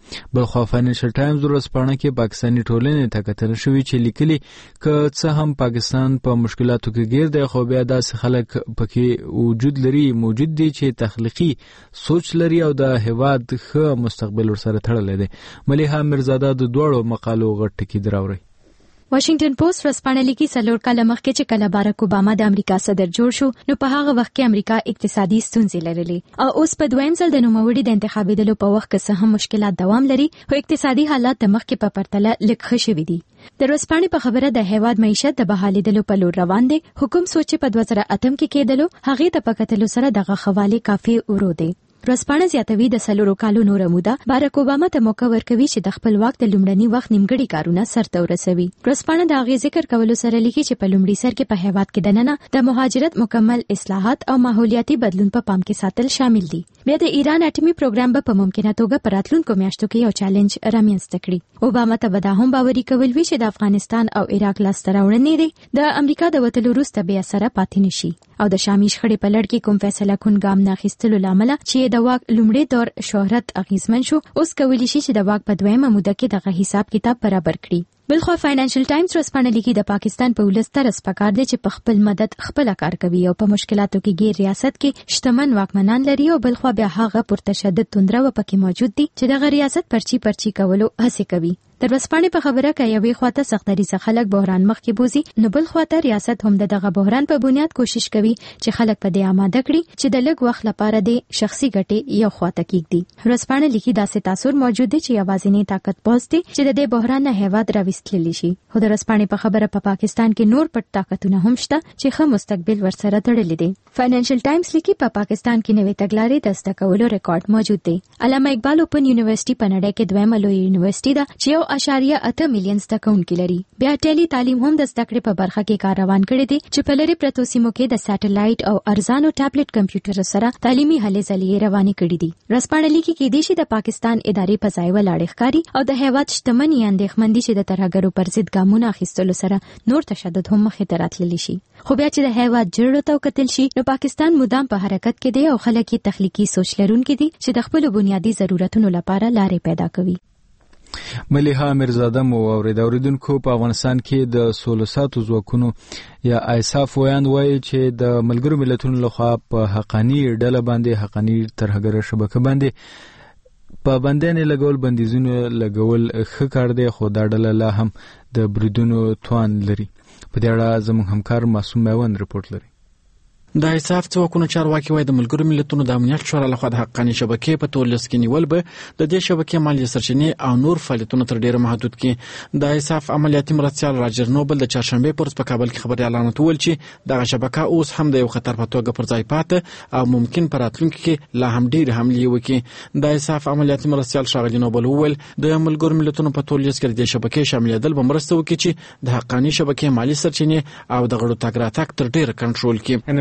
بلخوا فاینانشل ټایمز ورځپاڼه کې پاکستاني ټولنې ته کتنه شوې چې لیکلي که څه هم پاکستان په مشکلاتو کې ګیر دی خو بیا داسې خلک پکې وجود لري موجود دي چې تخلیقي سوچ لري او د هیواد ښه مستقبل ورسره تړلی دی. ملیحه میرزاده د دواړو مقالو غټ ټکي دراوړي. واشنگټن پوسټ ورځپاڼه لیکي څلور کاله مخکې چې کله بارک اوباما د امریکا صدر جوړ شو نو په هغه وخت کې امریکا اقتصادي ستونزې لرلې او اوس په دویم ځل د نوموړي د انتخابېدلو په وخت کې څه هم مشکلات دوام لري خو اقتصادي حالات د مخکې په پرتله لږ ښه شوي دي. د ورځپاڼې په خبره د هیواد معیشت د بحالېدلو په لور روان دی. حکومت سوچ په دوه زره اتم کې کېدلو هغې ته په کتلو سره دغه خواله کافي ورو دی. ورځپاڼه زیاتوي د څلورو کالو نوره موده بارک اوباما ته موقع ورکوي چې د خپل واک د لومړني وخت نیمګړي کارونه سرته ورسوي. ورځپاڼه د هغې ذکر کولو سره لیکي چې په لومړي سر کې په هیواد کې دننه د مهاجرت مکمل اصلاحات او ماحولیاتي بدلون په پام کې ساتل شامل دي. بیا د ایران اټومي پروګرام به په ممکنه توګه په راتلونکو میاشتو کې یو چالنج رامنځته کړي. اوباما ته به دا هم باوري کول وي چې د افغانستان او عراق لاسته راوړنې دي د امریکا د وتلو وروسته بیا سره پاتې نشي او د شامي شخړې په لړ کې کوم فیصله کون ګام نه اخیستلو لامل چې د واک لومړي دور شهرت اغیزمن شو اوس کولی شي چې د واک په دویمه موده کې دغه حساب کتاب برابر کړي. بلخوا فاینانشل ټایمز ورځپاڼه لیکي د پاکستان په ولس ترس پکار دی چې په خپل مدد خپل کار کوي او په مشکلاتو کې غیر ریاست کې شتمن واکمنان لري او بلخوا بیا هغه پر تشدد توندره و پکې موجود دي چې دغه ریاست پرچی پرچی کولو هڅه کوي. د ورځپاڼې په خبره کې یوې خواته سختري څخه خلک بحران مخ کې بوزي نو بل خواته ریاست هم دغه بحران په بنیاد کوشش کوي چې خلک په دې آماده کړي چې د لږ وخت لپاره د شخصي ګټې یو خواته کېږدي. ورځپاڼه لیکي داسې تاثیر موجود دی چې یوازینی طاقت پوز دی چې د دې بحران نه هیواد راوستلی شي. خو د ورځپاڼې په خبره په پا پاکستان کې نور پټ طاقتونه هم شته چې ښه مستقبل ورسره تړلي دي. فاینانشل ټایمز لیکي په پا پاکستان کې نوې تګلارې د زده کولو ریکارډ موجود دی. علامه اقبال اوپن یونیورسيټي په نړۍ کې دویمه لوی یونیورسيټي ده چې یو اشاریه اته میلیون زده کوونکي لري. بیا ټیلی تعلیم هم د زده کړې په برخه کې کار روان کړی دی چې په لرې پرتو سیمو کې د سټلایټ او ارزانو ټابلیټ کمپیوټر سره تعلیمي هلې ځلې روانې کړې دي. ورځپاڼه لیکي کېدای شي د پاکستان ادارې په ځای ولاړې ښکاري او د هیواد شتمنۍ اندېښمن دي چې د ترهګرو پر ضد ګامونه اخیستلو سره نور تشدد هم مخې ته راتللی شي. خو بیا چې د هیواد جوړو ته وکتل شي نو پاکستان مدام په حرکت کې دی او خلک یې تخلیقي سوچ لرونکي دي چې د خپل بنیادی ضرورتونو لپاره لارې پیدا کوي. ملیحه میرزاده مو اورید. اوریدونکو په افغانستان کې د سولو ساتو ځواکونو یا ایساف ویاند وایي چې د ملګرو ملتونو لخوا په حقانی ډله باندې حقانی ترهګر شبکه باندې په بندیانې لګول بندیزونه لګول ښه کار دی خو دا ډله لا هم د بریدونو توان لري. په دې اړه زموږ همکار معصوم میوند رپورټ لري. د ایساف ځواکونو چارواکي وایي د ملګرو ملتونو د امنیت شورا لخوا د حقاني شبکې په تور لیست کې نیول به د دې شبکې مالي سرچینې او نور فعالیتونه تر ډیره محدود کړي. د ایساف عملیاتي مرستیال راجر نوبل د چهارشنبه پورز په کابل کې خبريالانو ته ویل چې دغه شبکه اوس هم د یو خطر په توګه پر ځای پاتې او ممکن پر راتلونکي کې لا هم ډیر حملې وکړي. د ایساف عملیاتي مرستیال شاغلي نوبل ویل د ملګرو ملتونو په تور لیست کې د شبکې شاملېدل به مرسته وکړي چې د حقاني شبکې مالي سرچینې او د غړو تګ راتګ تر ډیره کنټرول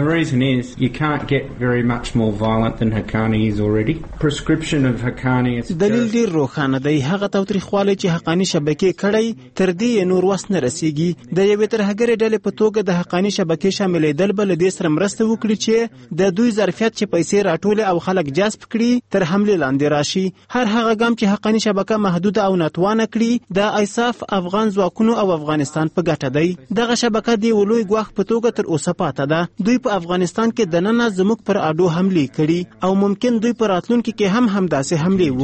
کړي. can't get very much more violent than Haqqani is already. Prescription of Haqqani is دلیل ډیر روښانه دی. هغه تاوتریخوالی چې حقانی شبکې کړی تر دې نور وس نه رسیږي. د یوې ترهګرې ډلې په توګه د حقانی شبکې شاملېدل به له دې سره مرسته وکړي چې د دوی ظرفیت چې پیسې راټولې او خلک جذب کړي تر حملې لاندې راشي. هر هغه ګام چې حقانی شبکه محدوده او ناتوانه کړي د ایساف افغان ځواکونو او افغانستان په ګټه دی. دغه شبکه د لوی ګواښ په توګه تر اوسه پاتې ده. دوی په افغانستان کې د نن زموږ پر اډو حملې کړي او ممکن دوی پر راتلونکي کې هم همداسې حملې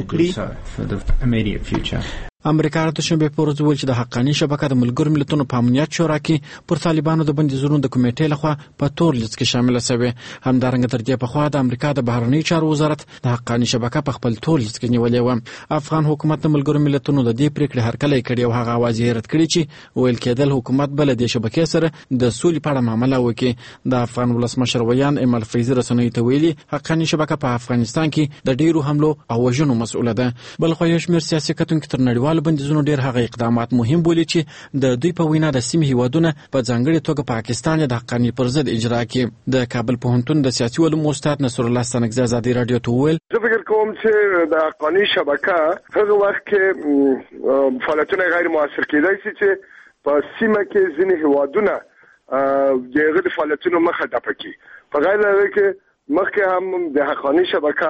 وکړي. امریکا د شنبه په ورځ ویل چې د حقانی شبکه د ملګرو ملتونو په امنیت شورا کې پر طالبانو د بندیزونو د کمیټې لخوا په تور لیست کې شامل شوی. همدارنګه تر دې پخوا د امریکا د بهرنی چارو وزارت د حقانی شبکه په خپل تور لیست کې نیولې و. افغان حکومت د ملګرو ملتونو د دې پریکړې هرکلی کړي او هغه आवाज یې رد کړی چې ویل کېدل حکومت بل د شبکې سره د سولې په اړه معامله وکړي. د افغان ولسمشر ویان ایمل فیض رسنۍ ته ویلي حقانی شبکه په افغانستان کې د ډیرو حملو او وژنو مسؤله ده. بل خو یو شمېر سیاسي کتونکو تر نړیوالو بندیزونو ډیر هغه اقدامات مهم بولي چې د دوی په وینا د سیمې هیوادونه په ځانګړي توګه پاکستان د حقانی پر ضد اجرا کړي. د کابل پوهنتون د سیاسي علومو استاد نصر الله ستانکزی ازادي رادیو ته وویل زه فکر کوم چې د حقانی شبکه هغه وخت کې فعالیتونه غیر موثر کېدای شي چې په سیمه کې ځینې هیوادونه دغه د فعالیتونو مخه ډپ کړي. په غیر له کې مخکې هم د حقانی شبکه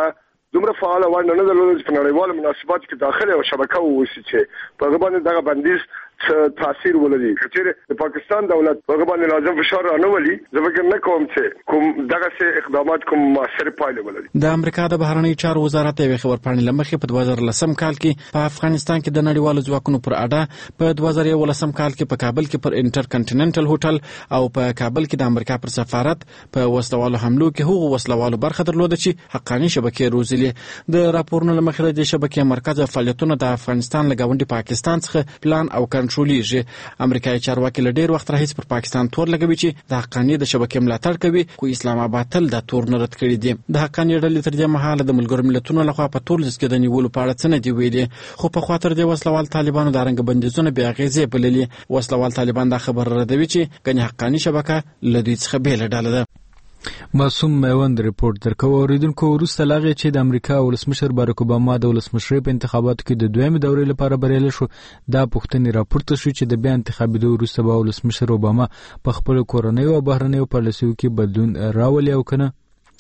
دومره فعال ونه نه درلود چې په نړیوالو مناسباتو کې داخله او شبکه ووسی چې په هغه باندې دغه بندیز تاثیر ولري. چې د پاکستان دولت په هغه باندې لازم فشار رانولي زه فکر نه کوم چې کوم دغه سه اقدامات کوم موثر پایله ولري. د امریکا د بهرنی چارو وزارت یو خبر پاڼې لمخې په دوه زره لسم کال کې په افغانستان کې د نړیوالو ځواکونو پر اډه په دوه زره یولسم کال کې په کابل کې پر انټر کنټیننټل هوټل او په کابل کې د امریکا پر سفارت په وسلوالو حملو کې هغو وسلوالو برخه درلوده چې حقاني شبکې روزلي. د راپورونو لمخې د شبکې مرکز فعالیتونه د افغانستان له ګاونډي پاکستان څخه پلان او کنټرولېږي. امریکایي چارواکي له ډېر وخت راهیسې پر پاکستان تور لګوي چې د حقاني د شبکې ملاتړ کوي، خو اسلام آباد تل دا تور نه رد کړی دی. د حقاني ډلې تر دې مهاله د ملګرو ملتونو لخوا په تور لیست کې د نیولو په اړه څه نه دي ویلي، خو په خوا تر دې وسلوال طالبانو د رنګ بندیزونه بې اغېزې بللي. وسلوال طالبان دا خبر ردوي چې ګنې حقاني شبکه له دوی څخه بېله ډله ده. معصوم میوند ریپورت درکو. اوریدونکو وروسته لاغې چې د امریکا ولسمشر باراک اوباما د ولسمشرۍ په انتخاباتو کې د دویمې دورې لپاره بریالی شو، دا پوښتنې راپورته شو چې د بیا انتخابېدو وروسته به ولسمشر اوباما په خپلو کورنیو او بهرنیو پالیسیو کې بدلون راولي او که نه.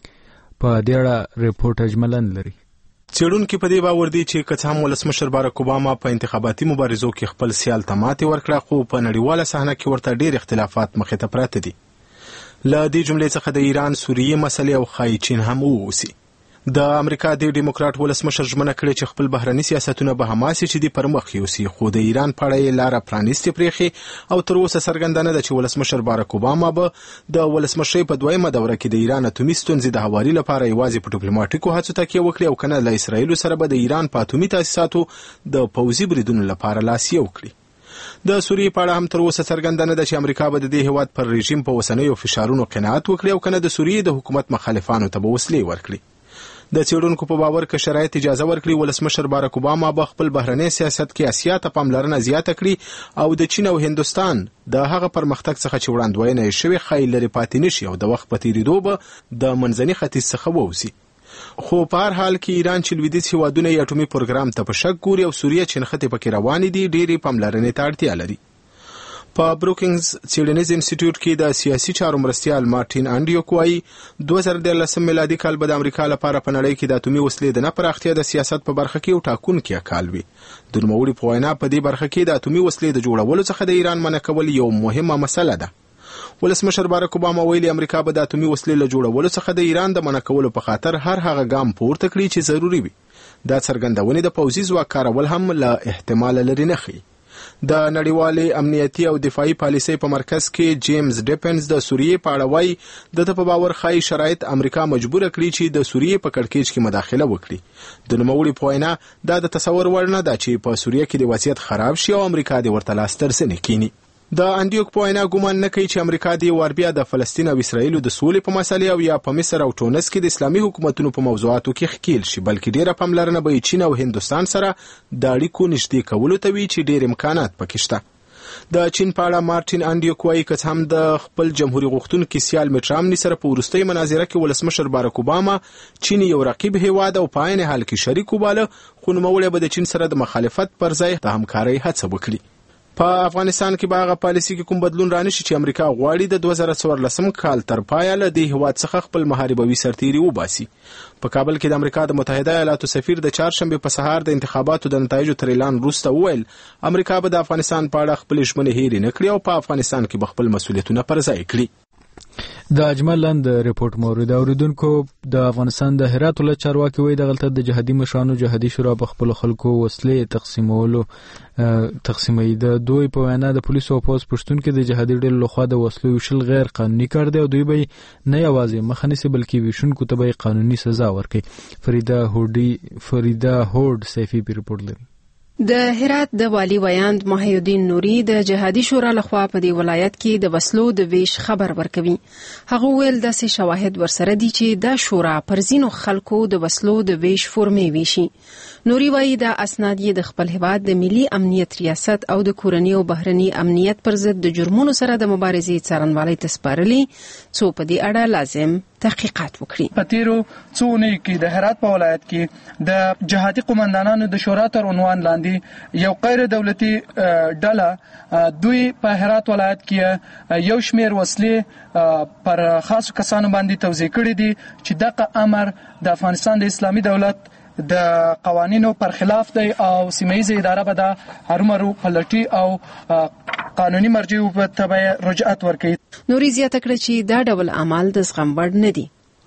په دې اړه ریپورت اجملا لري. څېړونکي په دې باور دي چې که څه هم ولسمشر باراک اوباما په انتخاباتي مبارزو کې خپل سیال ته ماتې ورکړه، خو په نړیواله صحنه کې ورته ډېر اختلافات مخې ته پراته دي. له دې جملې څخه د ایران سوریې مسلې او ښایي چین هم ووسی. د امریکا د ډیموکراټ ولسمشر ژمنه کړې چې خپل بهرني سیاستونه به هماسې چې دي پر مخ یوسي، خو د ایران په اړه یې لاره پرانیستې پرېښې او تر اوسه څرګنده نه ده چې ولسمشر باراک اوباما به د ولسمشرۍ په دویمه دوره کې د ایران اټومي ستونزې د هواري لپاره یوازې په ډیپلوماټیکو هڅو تکیه وکړي او که نه له اسرائیلو سره به د ایران په اټومي تاسیساتو د پوځي بریدونو لپاره لاس یو کړي. د سوریې په اړه هم تر اوسه څرګنده نه ده چې امریکا به د دې هیواد پر رژیم په اوسنیو فشارونو قناعت وکړي او که نه د سوریې د حکومت مخالفانو ته به وسلې ورکړي. د څېړونکو په باور که شرایط اجازه ورکړي ولسمشر باراک اوباما به خپل بهرنی سیاست کې اسیا ته پاملرنه زیاته کړي او د چین او هندوستان د هغه پرمختګ څخه چې وړاندوینه یې شوې ښایي لرې پاتې نه شي او د وخت په تېرېدو به د منځني ختیځ څخه ووځي. خو په هر حال کې ایران چې لویدیځ هیوادونه یې اټومي پروګرام ته په شک ګوري او سوریه چې نښتې پکې روانې دي ډېرې پاملرنې ته اړتیا لري. په بروکینګز څېړنیز انسټیټیوټ کې د سیاسي چارو مرستیال مارټین انډیوک وایي دوه زره دیارلسم میلادي کال به د امریکا لپاره په نړۍ کې د اټومي وسلې د نه پراختیا د سیاست په برخه کې یو ټاکونکی کال وي. د نوموړي په وینا په دې برخه کې د اټومي وسلې د جوړولو څخه د ایران منع کول یو مهمه مسله ده. ولسمشر باراک اوباما ویلي امریکا به د اټومي وسلې له جوړولو څخه د ایران د منع کولو په خاطر هر هغه ګام پورته کړي چې ضروري وي. دا څرګندونې د پوځي ځواک کارول هم له احتمال لرې نه ښيي. د نړیوالې امنیتي او دفاعي پالیسۍ په مرکز کې جیمز ډیپنز د سوریې په اړه وایي د ده په باور ښایي شرایط امریکا مجبوره کړي چې د سوریې په کړکېچ کې مداخله وکړي. د نوموړي په وینا دا د تصور وړ نه ده چې په سوریه کې د وضعیت خراب شي او امریکا دې ورته لاس تر څنې کیني. د انډیوک په وینا ګومان نه کوي چې امریکا دې وار بیا د فلسطین او اسرائیلو د سولې په مسلې او یا په مصر او ټونس کې د اسلامي حکومتونو په موضوعاتو کې ښکیل شي، بلکې ډېره پاملرنه به یې چین او هندوستان سره د اړیکو نږدې کولو ته وي چې ډېر امکانات پکې شته. د چین په اړه مارټین انډیوک وایي که هم د خپل جمهوریت غوښتونکي سیال میټ رامني سره په وروستۍ مناظره کې ولسمشر باراک اوباما چین یو رقیب هیواد او په عین حال کې شریک وباله، خو نوموړی به د چین سره د مخالفت پر ځای د همکارۍ هڅه وکړي. په افغانستان کې به هغه پالیسي کې کوم بدلون رانشي چې امریکا غواړي د دوه زره څوارلسم کال تر پایه له دې هیواد څخه خپل محاربوي سرتیري وباسي. په کابل کې د امریکا د متحده ایالاتو سفیر د چهارشنبې په سهار د انتخاباتو د نتایجو تر اعلان وروسته وویل امریکا به د افغانستان په اړه خپلې ژمنې هېرې نه کړي او په افغانستان کې به خپل مسؤلیتونه پر ځای کړي. د اجملند ریپورت مورد اوریدونکو د افغانستان د هرات ولایت چارواکي وایي دغلته د جهادي مشرانو جهادي شورا په خپل خلکو وسلې تقسیمولو تقسیموي. د دوی په وینا د پولیسو او پوځ پښتون کې د جهادي ډلو لخوا د وسلو ویشل غیر قانوني کار دی او دوی به نه یوازې مخه نیسي بلکې ویشونکو ته به قانوني سزا ورکړي. فریده هوډي فریده هوډ سیفي په ریپورت لري. د هرات د والی ویاند محی الدین نوري د جهادي شورا لخوا په دې ولایت کې د وسلو د ویش خبر ورکوي. هغه ویل داسې شواهد ورسره دي چې د شورا پر ځینو خلکو د وسلو د ویش فورمې ویشي. نوري وایي د اسناد یې د خپل هیواد د ملي امنیت ریاست او د کورني او بهرني امنیت پر ضد د جرمونو سره د مبارزې څارنوالۍ ته سپارلي، څو په دې اړه لازم تحقیقات وکړي. په تیرو څو اونیو کې د هرات په ولایت کې د جهادي قومندانانو د شورا تر عنوان لاندې یو غیر دولتي ډله دوی په هرات ولایت کې یو شمیر وسلې پر خاصو کسانو باندې توزیع کړي دي چې دغه امر د افغانستان د اسلامي دولت د قوانینو پر خلاف دی او سیمه‌ایزه اداره به دا هرومرو پلټي او قانوني مرجع په تبع رجعت ورکړي. نوري زیاته کړه چې دا ډول اعمال د زغم وړ نه دي.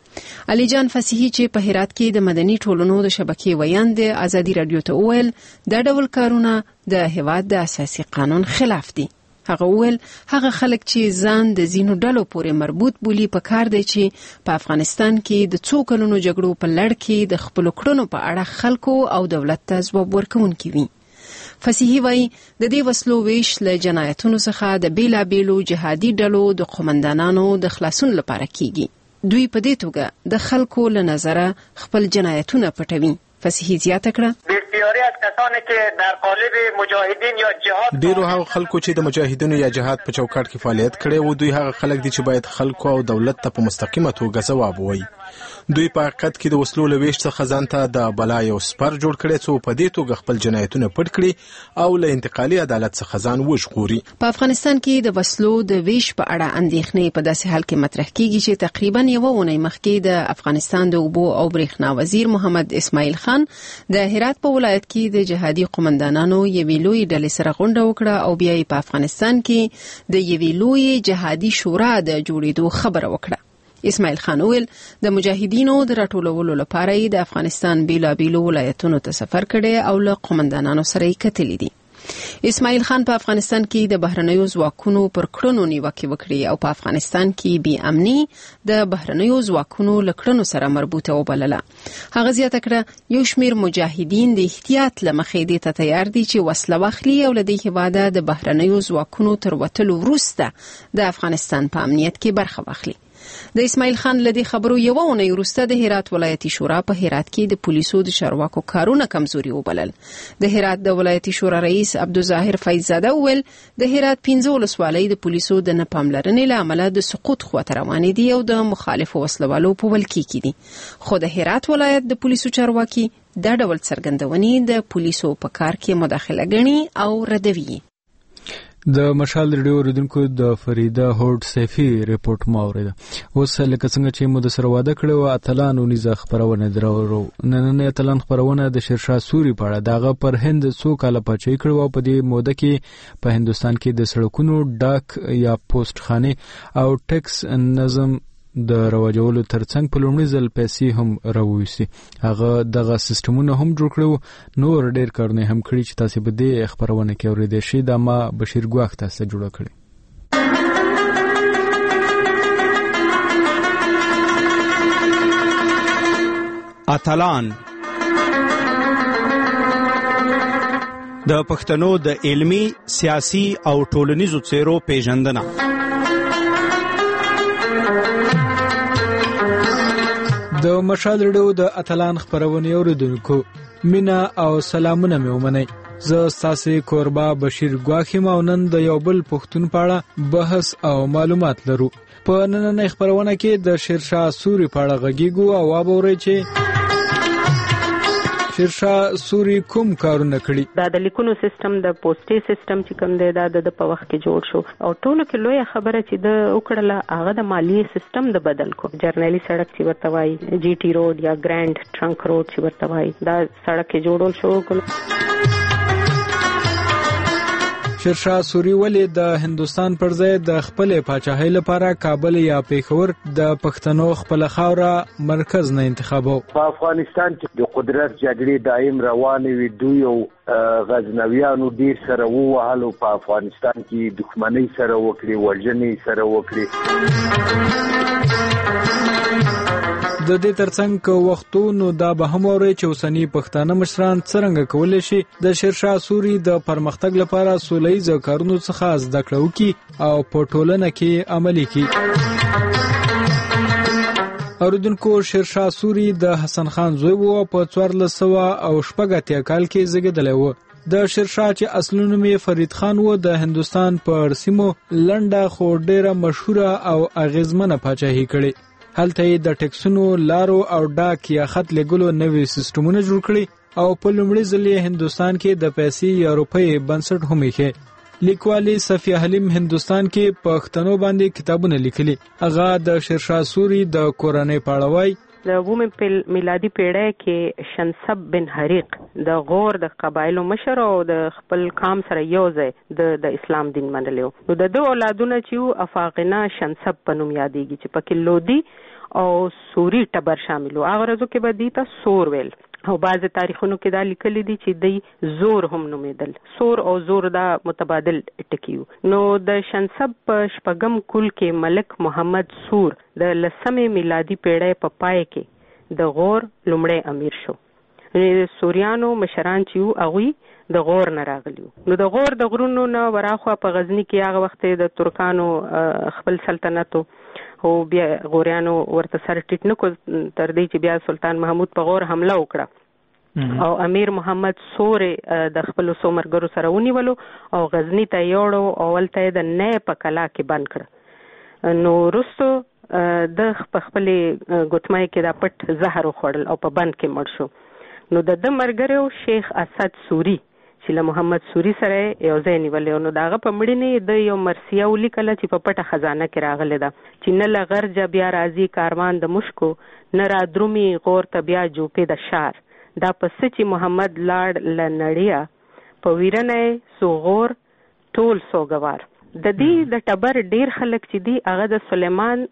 علي جان فصیحي چې په هرات کې د مدني ټولنو د شبکې ویاند ازادي رادیو ته وویل دا ډول کارونه د هیواد د اساسي قانون خلاف دي. هغه وویل هغه خلک چې ځان د زینو ډلو پورې مربوط بولي په کار دی چې په افغانستان کې د څو کلونو جګړو په لړ کې د خپل کړنو په اړه خلکو او دولت ته ځواب ورکوونکي وي. فصیحي وایي د دې وسلو ویش له جنایتونو څخه د بیلابیلو جهادي ډلو د قومندانانو د خلاصون لپاره کیږي. دوی په دې توګه د خلکو له نظره خپل جنایتونه پټوي. فصیحي زیاته کړه بسیاری از کسانی که در قالب مجاهدین یا جهاد ډیرو هغه خلکو چې د مجاهدینو یا جهاد په چوکاټ کې فعالیت کړي وو دوی هغه خلک دي چې باید خلکو او دولت ته په مستقیمه توګه ځواب ووایي. دوی په حقیقت کې د وسلو له ویش څخه ځان ته د بلا یو سپر جوړ کړي څو په دې توګه خپل جنایتونه پټ کړي او له انتقالي عدالت څخه ځان وژغوري. په افغانستان کې د وسلو د ویش په اړه اندېښنې په داسې حال کې مطرح کیږي چې تقریبا یو ونې مخکې د افغانستان د اوبو او برېښنا وزیر محمد اسماعیل خان د هرات په ولایت کې د جهادي قومندانانو یوې لوی ډلې سره غونډه وکړه او بیا په افغانستان کې د یوې لوی جهادي شورا د جوړېدو خبره وکړه. اسماعیل خان ویل د مجاهدینو د راټولولو لپاره د افغانستان بیلابیلو ولایتونو ته سفر کړي او له قومندانانو سره یې کتلي دي. اسماعیل خان په افغانستان کې د بهرنیو ځواکونو پر کړنو نیوکه وکړي او په افغانستان کې بي امني د بهرنیو ځواکونو له کړنو سره مربوطه وبلله. هغه زیاته کړه یو شمیر مجاهدین د احتیاط لمخې دي ته تیار دي چې وسله واخلي او له دې هواده د بهرنیو ځواکونو تر وتلو وروسته د افغانستان په امنیت کې برخه واخلي. د اسماعیل خان لدی خبرو یو ونې وروسته د هرات ولایتي شورا په هرات کې د پولیسو د چارواکو کارونه کمزوري وبلل. د هرات د ولایتي شورا رئیس عبدالظاهر فیضزاده ویل د هرات پنځه ولسوالۍ د پولیسو د نه پاملرنې له امله د سقوط خواته روانې دي او د مخالفو وسلوالو په ولکې کې دي. خو د هرات ولایت د پولیسو چارواکي دا ډول څرګندونې د پولیسو په کار کې مداخله غني او ردوي. د مشال ریډیو اوریدونکو د فریده هوډ سیفي ریپورت ما اوریده. اوس لکه څنګه چې مو د سره واده کړی و اتلان ونیزه خبرونه درو نننۍ اتلان خبرونه د شیرشاه سوري په اړه دغه پر هند څو کاله پچې کړو او په دې موده کې په هندستان کې د سړکونو ډاک یا پوسټ خانه او ټیکس نظم د رواجولو ترڅنګ په لومړي ځل پیسې هم راوویسي. هغه دغه سیستمونه هم جوړ کړو. نور ډېر کارونه هم کړي چې تاسو به دې خبرونه کې اورېدئ شي. دا ما بشیر ګواخ تاسو جوړ کړی. اتلان د پښتنو د علمی، سیاسي او ټولنیزو څیرو پیژندنه. د مشال ریډیو د اتلان خبرونه اوریدونکو مینا او سلامونه مې ومنئ. زه ستاسو کوربا بشیر ګواخیم او نن د یو بل پښتون په اړه بحث او معلومات لرو. په نننۍ خبرونه کې د شیرشاه سوري په اړه غږیږو او واورئ چې شیرشاه سوري کوم کارونه کړي. دا د لیکونو سیستم د پوسټي سیستم چې کوم دی دا د په وخت کې جوړ شو او ټولو کې لوی خبره چې د وکړله هغه د مالیې سیستم د بدل کو. جرنالي سړک چې ورته وایي جی ټي روډ یا ګرانډ ټرنک روډ چې ورته وایي دا سړک کې جوړول شو. شیرشاه سوري ولې د هندستان پر ځای د خپل پاچاهۍ لپاره کابل یا پیښور د پښتنو خپل خاوره مرکز نه انتخابو؟ په افغانستان کې د قدرت جګړې دایم روانې وي. دوی او غزنویانو ډیر سره ووهلو، په افغانستان کې دښمنۍ سره وکړي، وژنې سره وکړي. د دې ترڅنګ که وختونو دا به هم اوري چې اوسنی پښتانه مشران څنګه کولای شي د شیرشاه سوري د پرمختګ لپاره سوله‌ییز کارونو څخه زده کړه وکړي او په ټولنه کې عملي کړي. اوریدونکو شیرشاه سوري د حسن خان زوی وو په څوارلس سوه او شپږ اتیا کال کې زیږیدلی و. د شیرشاه چې اصلي نوم یې فرید خان و د هندستان پر سیمو لنډه خو ډیره مشهوره او اغیزمنه پاچاهي کړې. هلته یې د ټیکسونو لارو او ډاک یا خط لګولو نوي سیستمونه جوړ کړي او په لومړي ځل یې هندوستان کې د پیسې یا روپۍ بنسټ هم ایښی. لیکوالي صفیه حلیم هندوستان کې پښتنو باندې کتابونه لیکلي. هغه د شیرشاه سوري د کورنۍ په اړه وایي. د اوومې میلادي پیړۍ کې شنسب بن حریق د غور د قبایلو مشر او د خپل قام سره یو ځای د د اسلام دین منلی و. نو د دوه اولادونه چې افاقنا شنسب په نوم یادېږي چې پکې لودي او سوري ټبر شامل و. هغه ورځو کې به دې ته سور ویل او بعض تاریخونو کې دا لیکلي دي چې دی زور هم نومېدل. سور او زور دا متبادل ټکي وو. نو د شنسب په شپږم کول کې ملک محمد سور د لسمې میلادي پیړۍ په پای کې د غور لومړی امیر شو. د سوریانو مشران چې وو هغوی د غور نه راغلي وو. نو د غور د غرونو نه وراخوا په غزني کې هغه وخت د ترکانو خپل سلطنت او بیا غوریانو ورته سر ټیټ نه کو تر دې چې بیا سلطان محمود په غور حمله وکړه او امیر محمد سور د خپل سومرګرو سره ونیولو او غزنی ته یوړو او ولته د نه په کلا کې بند کړ. نو وروستو د خپل ګوتمای کې دا پټ زهر خوړل او په بند کې مړ شو. نو د د مرګرو شیخ اسد سوری چې له محمد سوری سره یو ځای نیولې. نو داغه په مړینې د یو مرثیه ولیکله چې په پټه خزانه کې راغلی ده چې نه له غرجه بیا راځي کاروان د مشکو نه را درومي غور ته بیا جوپې د شار دا پس چې محمد لاړ له نړیا په ویرنه سو غور ټول سوګوار. د دې د ټبر ډیر خلک چې دی هغه د سلیمان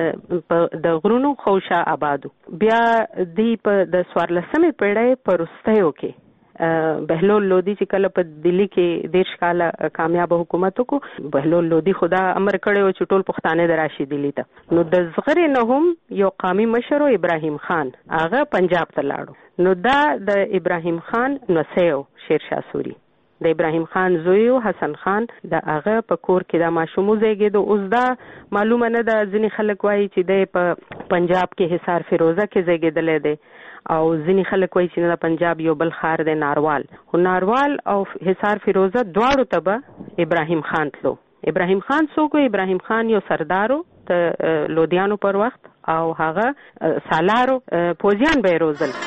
د غرونو خوشا آبادو. بیا دی په د سوارلسمې پیړۍ په وروستیو کې بهلول لودي چې کله په دلی کې دیرش کاله کامیاب حکومت وکړو. بهلول لودي خدا امر کړی و چې ټول پښتانه د راشي دلی ته. نو د زغرې نه هم یو قومي مشر ابراهیم خان هغه پنجاب ته لاړو. نو دا د ابراهیم خان نوسیو شیرشاه سوري د ابراهیم خان زوی حسن خان د هغه په کور کې د ماشوم زیږیدو. اوس دا معلومه نه ده، ځینې خلک وایي چې د په پنجاب کې حصار فیروزه کې زیږیدلی دی او ځینې خلک وایي چې د پنجاب یو بل ښار دی ناروال. خو ناروال او حصار فیروزه دواړو ته به ابراهیم خان تلو. ابراهیم خان څوک و؟ ابراهیم خان یو سردارو د لودیانو پر وخت او هغه سالارو پوځیان به یې روزل.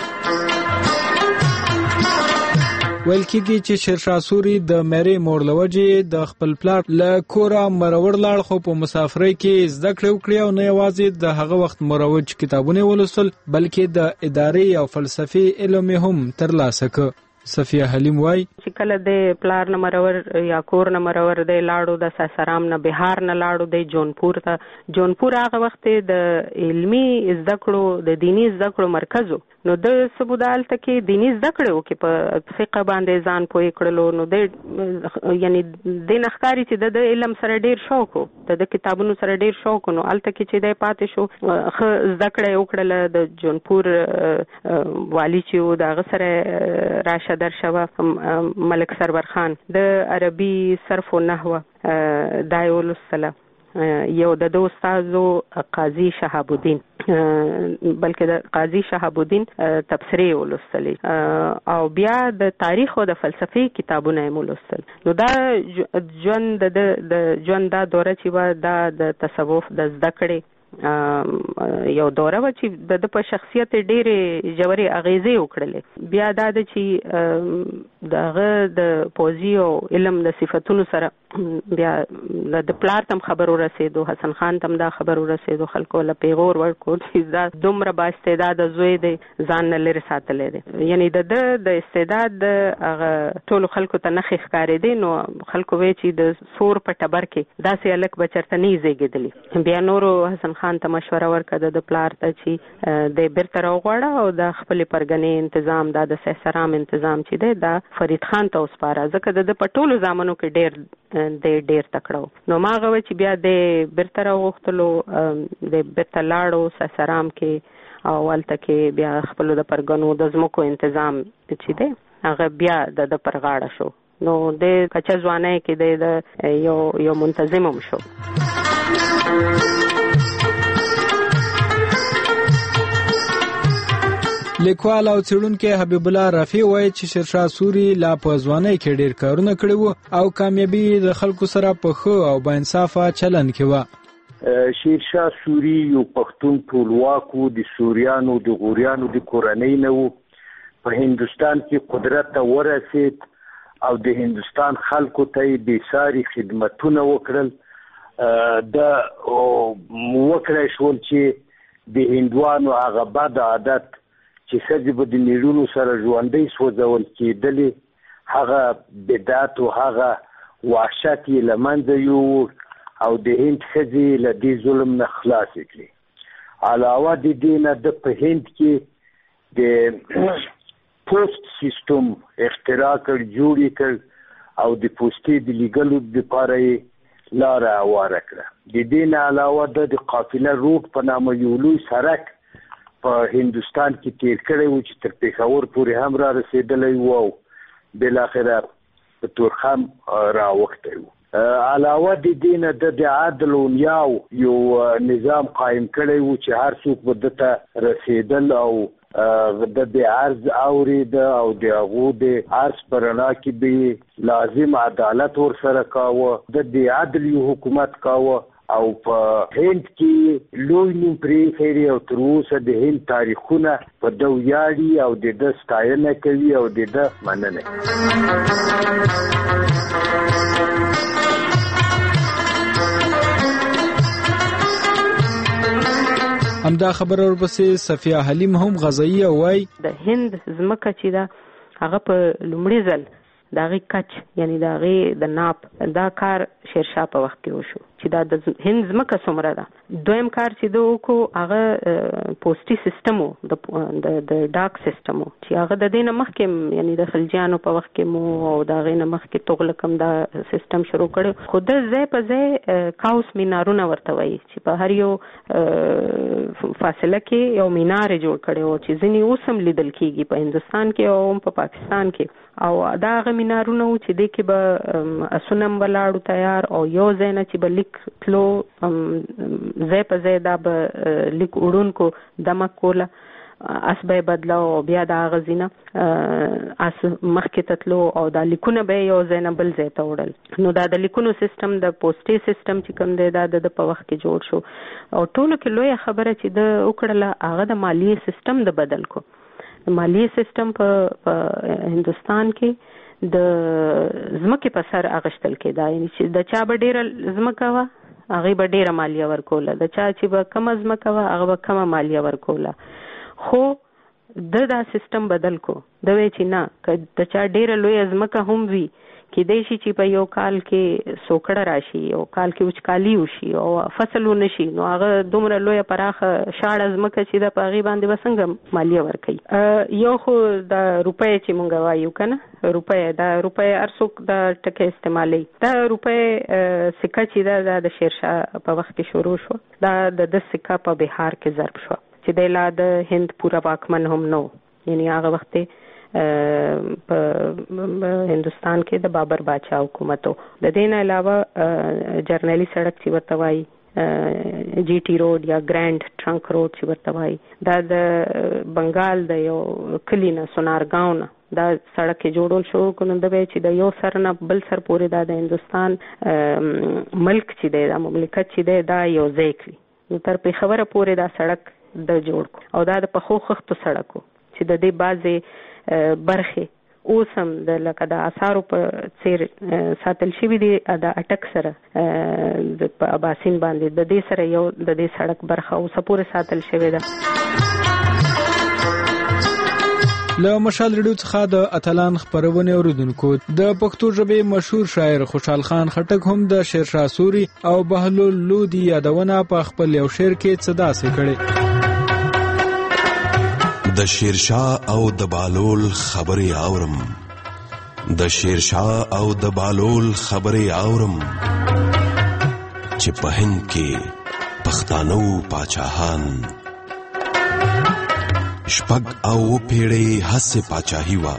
ویل کېږي چې شیرشاه سوري د مېرې مور له وجې د خپل پلار له کوره مروړ لاړ، خو په مسافرۍ کې زده کړې وکړې او نه یوازې د هغه وخت مروج کتابونه ولوستل بلکې د ادارې او فلسفي علم هم ترلاسه کړ. صفیه حلیم وای چې کله د پلار نه مرور یا کور نه مرور د لاړو د ساسرام نه بهار نه لاړو د جونپور ته. جونپور هغه وخت د علمی زده کړو د دینی زده کړو مرکز و. نو د سبودال ته کې دینی زده کړو کې په فقه باندې ځان پوي کړلو. نو د یعنی د نخکاری چې د علم سره ډیر شوق و، د کتابونو سره ډیر شوق نو الته کې چې د پاتې شو خ زده کړې وکړل. د جونپور والی چې د هغه سره راشه در شوه ملک سرور خان د عربي صرف و نحو دایول السلام یو د دو استادو قاضي شهاب الدین بلکې د قاضي شهاب الدین تبصرې ولوستلې او بیا د تاریخ او د فلسفي کتابونه یې ولوستل. نو دا ژوند د ژوند دا دوره چې و دا د تصوف د زده کړې یو دوره و چې د په شخصیت ډېرې ژورې اغیزې وکړلې. بیا دا د چې دغه د پوځي او علم د صفتونو سره بیا د پلار تم خبر ورسېدو، حسن خان تم دا خبر ورسېدو، خلکو له پیغور ورکړو چې دا دومره با استعداد زوی دی ځان نه لرې ساتلی دی. یعنی د ده د استعداد د هغه ټولو خلکو ته نښې ښکارېدې. نو خلکو وایي چې د سور په ټبر کې داسې هلک به چېرته نه زېږېدلي. بیا نورو حسن خان ته مشوره ورکړه د پلار ته چې د بیرته راوغواړه او د خپلې پرګنې تنظام دا د سهسرام تنظام چې دی دا فرید خان ته وسپاره، ځکه د په ټولو زامنو کې ډېر د ډېر تکړه و. نو ما هغه چې بیا د بیرته راوغوښتلو د بیرته لاړو سهسرام کې او هلته کې بیا خپلو د پرګنو د ځمکو تنظام چې دی هغه بیا د ده پر غاړه شو. نو د کچه ځوانۍ کې د یو یو منتظم هم شو. لیکوال او څېړونکی حبیب الله رفیع وایي چې شیرشاه سوري لا په ځوانۍ کې ډېر کارونه کړي وو او کامیابي د خلکو سره په ښه او با انصافه چلند کې وه. شیرشاه سوري یو پښتون ټولواک و، د سوریانو د غوریانو د کورنۍ نه و. په هندوستان کې قدرت ته ورسید او د هندوستان خلکو ته یې بېساري خدمتونه وکړل. د وکړی شول چې د هندوانو هغه بد عادت چې ښځې به د میړونو سره ژوندۍ سوځول کېدلې، هغه بدعت او هغه وحشت یې له منځه یووړ او د هند ښځې له دې ظلم نه خلاصې کړې. علاوه د دې نه د په هند کې د پوسټ سیستم اختراع کړ، جوړ کړ او د پوستې د لیږلو دپاره یې لاره هواره کړه. د دې نه علاوه د قافله روډ په نامه یو لوی سړک په هندوستان کې تیر کړی و چې تر پېښور پورې هم را رسېدلی و او بالاخره په تورخم راوختی و. علاوه د دې نه د عدل او نیاو یو نظام قایم کړی و چې هر څوک به دته رسېدل او د د عرض اورېده او د هغو د عرض په رڼا کې به لازم عدالت ورسره کاوه. د د عدل یو حکومت کاوه او په هند کې لوی نوم پرېښی او تر اوسه د هند تاریخونه په ده ویاړي او د ده ستاینه کوي او د ده مننه. همدا خبره ورپسې صفیه حلیم هم غزایي وای د هند ځمکه چې ده هغه په لومړي ځل د هغې کچ یعنی د هغې د ناپ دا کار شیرشاه په وخت کې وشو چې دا د هند ځمکه څومره ده. دویم کار چې ده وکړو هغه پوسټي سیستم و، د ډاک سیستم و چې هغه د دې نه مخکې یعنی د خلجیانو په وخت کې مو او د هغې نه مخکې تغلق هم دا سیستم شروع کړی. خو ده ځای په ځای کاوس مینارونه ورته وایي چې په هر یو فاصله کې یو مینار یې جوړ کړی و چې ځینې اوس هم لیدل کېږي په هندوستان کې او هم په پاکستان کې. او دا هغه مینارونه و چې دې کې به اسونه هم ولاړو تیار او یو ځای نه چې به لیک تلو ځای په ځای دا به لیک وړونکو دمه کوله، اس به یې بدلاو او بیا د هغه ځینه اس مخکې ته تلو او دا لیکونه به یې یو ځای نه بل ځای ته وړل. نو دا د لیکونو سیستم د پوسټي سیستم چې کوم دی دا د په وخت کې جوړ شو. او ټولو کې لویه خبره چې د وکړله هغه د مالیې سیستم د بدل کو. مالیې سیستم په هندوستان کې د ځمکې په سر اغشتل کېده، یعنی چې د چا به ډېره ځمکه وه هغې به ډېره مالیه ورکوله، د چا چې به کمه ځمکه وه هغه به کمه مالیه ورکوله. خو د دا سیستم بدل کو. د وی چې نه که د چا ډېره لویه ځمکه هم وي کېدای شي چې په یو کال کې سوکړه راشي او کال کې وچکالي وشي او فصل ونه شي، نو هغه دومره لویه پراخه شاړه ځمکه چې ده په هغې باندې به څنګه مالیه ورکوي. یو خو د روپۍ چې مونږ وایو که نه روپۍ، دا روپۍ هر څوک دا ټکی استعمالوي. دا روپۍ سکه چې ده دا د شیرشاه په وخت کې شروع شوه. دا د ده سکه په بهار کې ضرب شوه چې دی لا د هند پوره واکمن هم نه و، یعنی هغه وخت په هندوستان کې د بابر باچا حکومت و. د دې نه علاوه جرنیلي سړک چې ورته وایي جی ټي روډ یا ګرانډ ټرنک روډ چې ورته وایي دا د بنګال د یو کلي نه سونارګاو نه دا سړک یې جوړول شو. نو د چې د یو سر نه بل سر پورې دا د هندوستان ملک چې دی دا مملکت چې دی دا یو ځای کړي. نو تر پېښوره پورې دا سړک د جوړ کو او دا د پخو خښتو سړک و چې د دې بعضې برخې اوس هم د لکه د آثارو په څیر ساتل شوي دي. د اټک سره د په اباسین باندې د دې سره یو د دې سړک برخه اوسه پورې ساتل شوې ده. له مشال ریډیو څخه د اتلان خپرونې اوریدونکو د پښتو ژبې مشهور شاعر خوشحال خان خټک هم د شیرشاه سوري او بهلول لودي یادونه په خپل یو شعر کې څه داسې کړې. د شیرشاه او د بهلول خبرې اورم، د شیرشاه او د بهلول خبرې اورم چې په هند کې پښتانه پاچاهان شپږ او پیړۍ هسې پاچاهي وه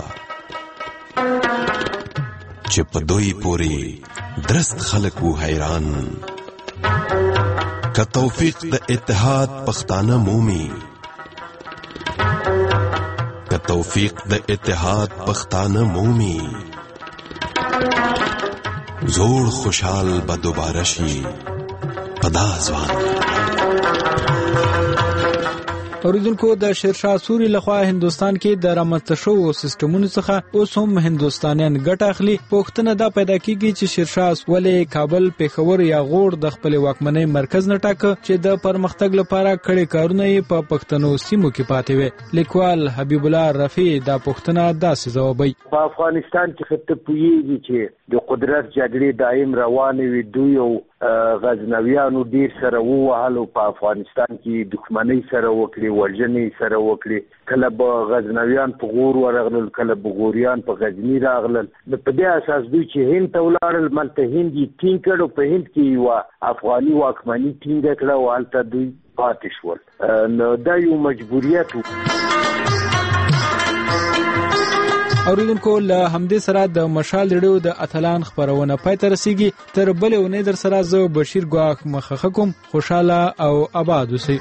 چې په دوی پورې درست خلک وو حیران. که توفیق د اتحاد پښتانه مومي، که توفیق د اتحاد پښتانه مومي، زوړ خوشحال به دوباره شي په خدا ځوان. اوریدونکو د شیرشاه سوري لخوا هندستان کې د رامنځته شوو سیستمونو څخه اوس هم هندستانیان ګټه اخلي. پوښتنه دا پیدا کیږي چې شیرشاه ولې کابل، پېښور یا غور د خپل واکمنۍ مرکز نه ټاکه چې د پرمختګ لپاره کړي کارونه یې په پښتنو سیمو کې پاتې وي. لیکوال حبیب الله رفیع دا پوښتنه داسې ځوابوي. په افغانستان کې خطه پویږي چې د قدرت جګړې دایم روانې وي. دوی یو غزنویانو ډیر سره ووهلو، په افغانستان کې دښمنۍ سره وکړي، وژنې سره وکړي. کله به غزنویان په غور ورغلل، کله به غوریان په غزنی راغلل. په دې اساس دوی چې هند ته ولاړل، ملته هند یې ټینګ کړ، په هند کې یوه افغاني واکمني ټینګه کړه او هلته دوی پاتې شول. نو دا یو مجبوریت و. اوریدونکو له همدې سره د مشال ریډیو د اتلان خبرونه پای ته رسیږي. تر بلې اونۍ در سره زه بشیر ګواښ مخه کوم. خوشاله او آباد اوسئ.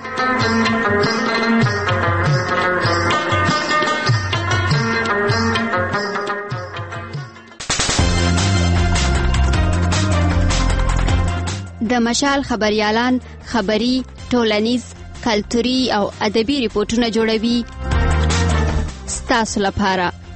د مشال خبريالان خبري، ټولنیز، کلتوري او ادبي ریپورتونه جوړوي ستاسو لپاره.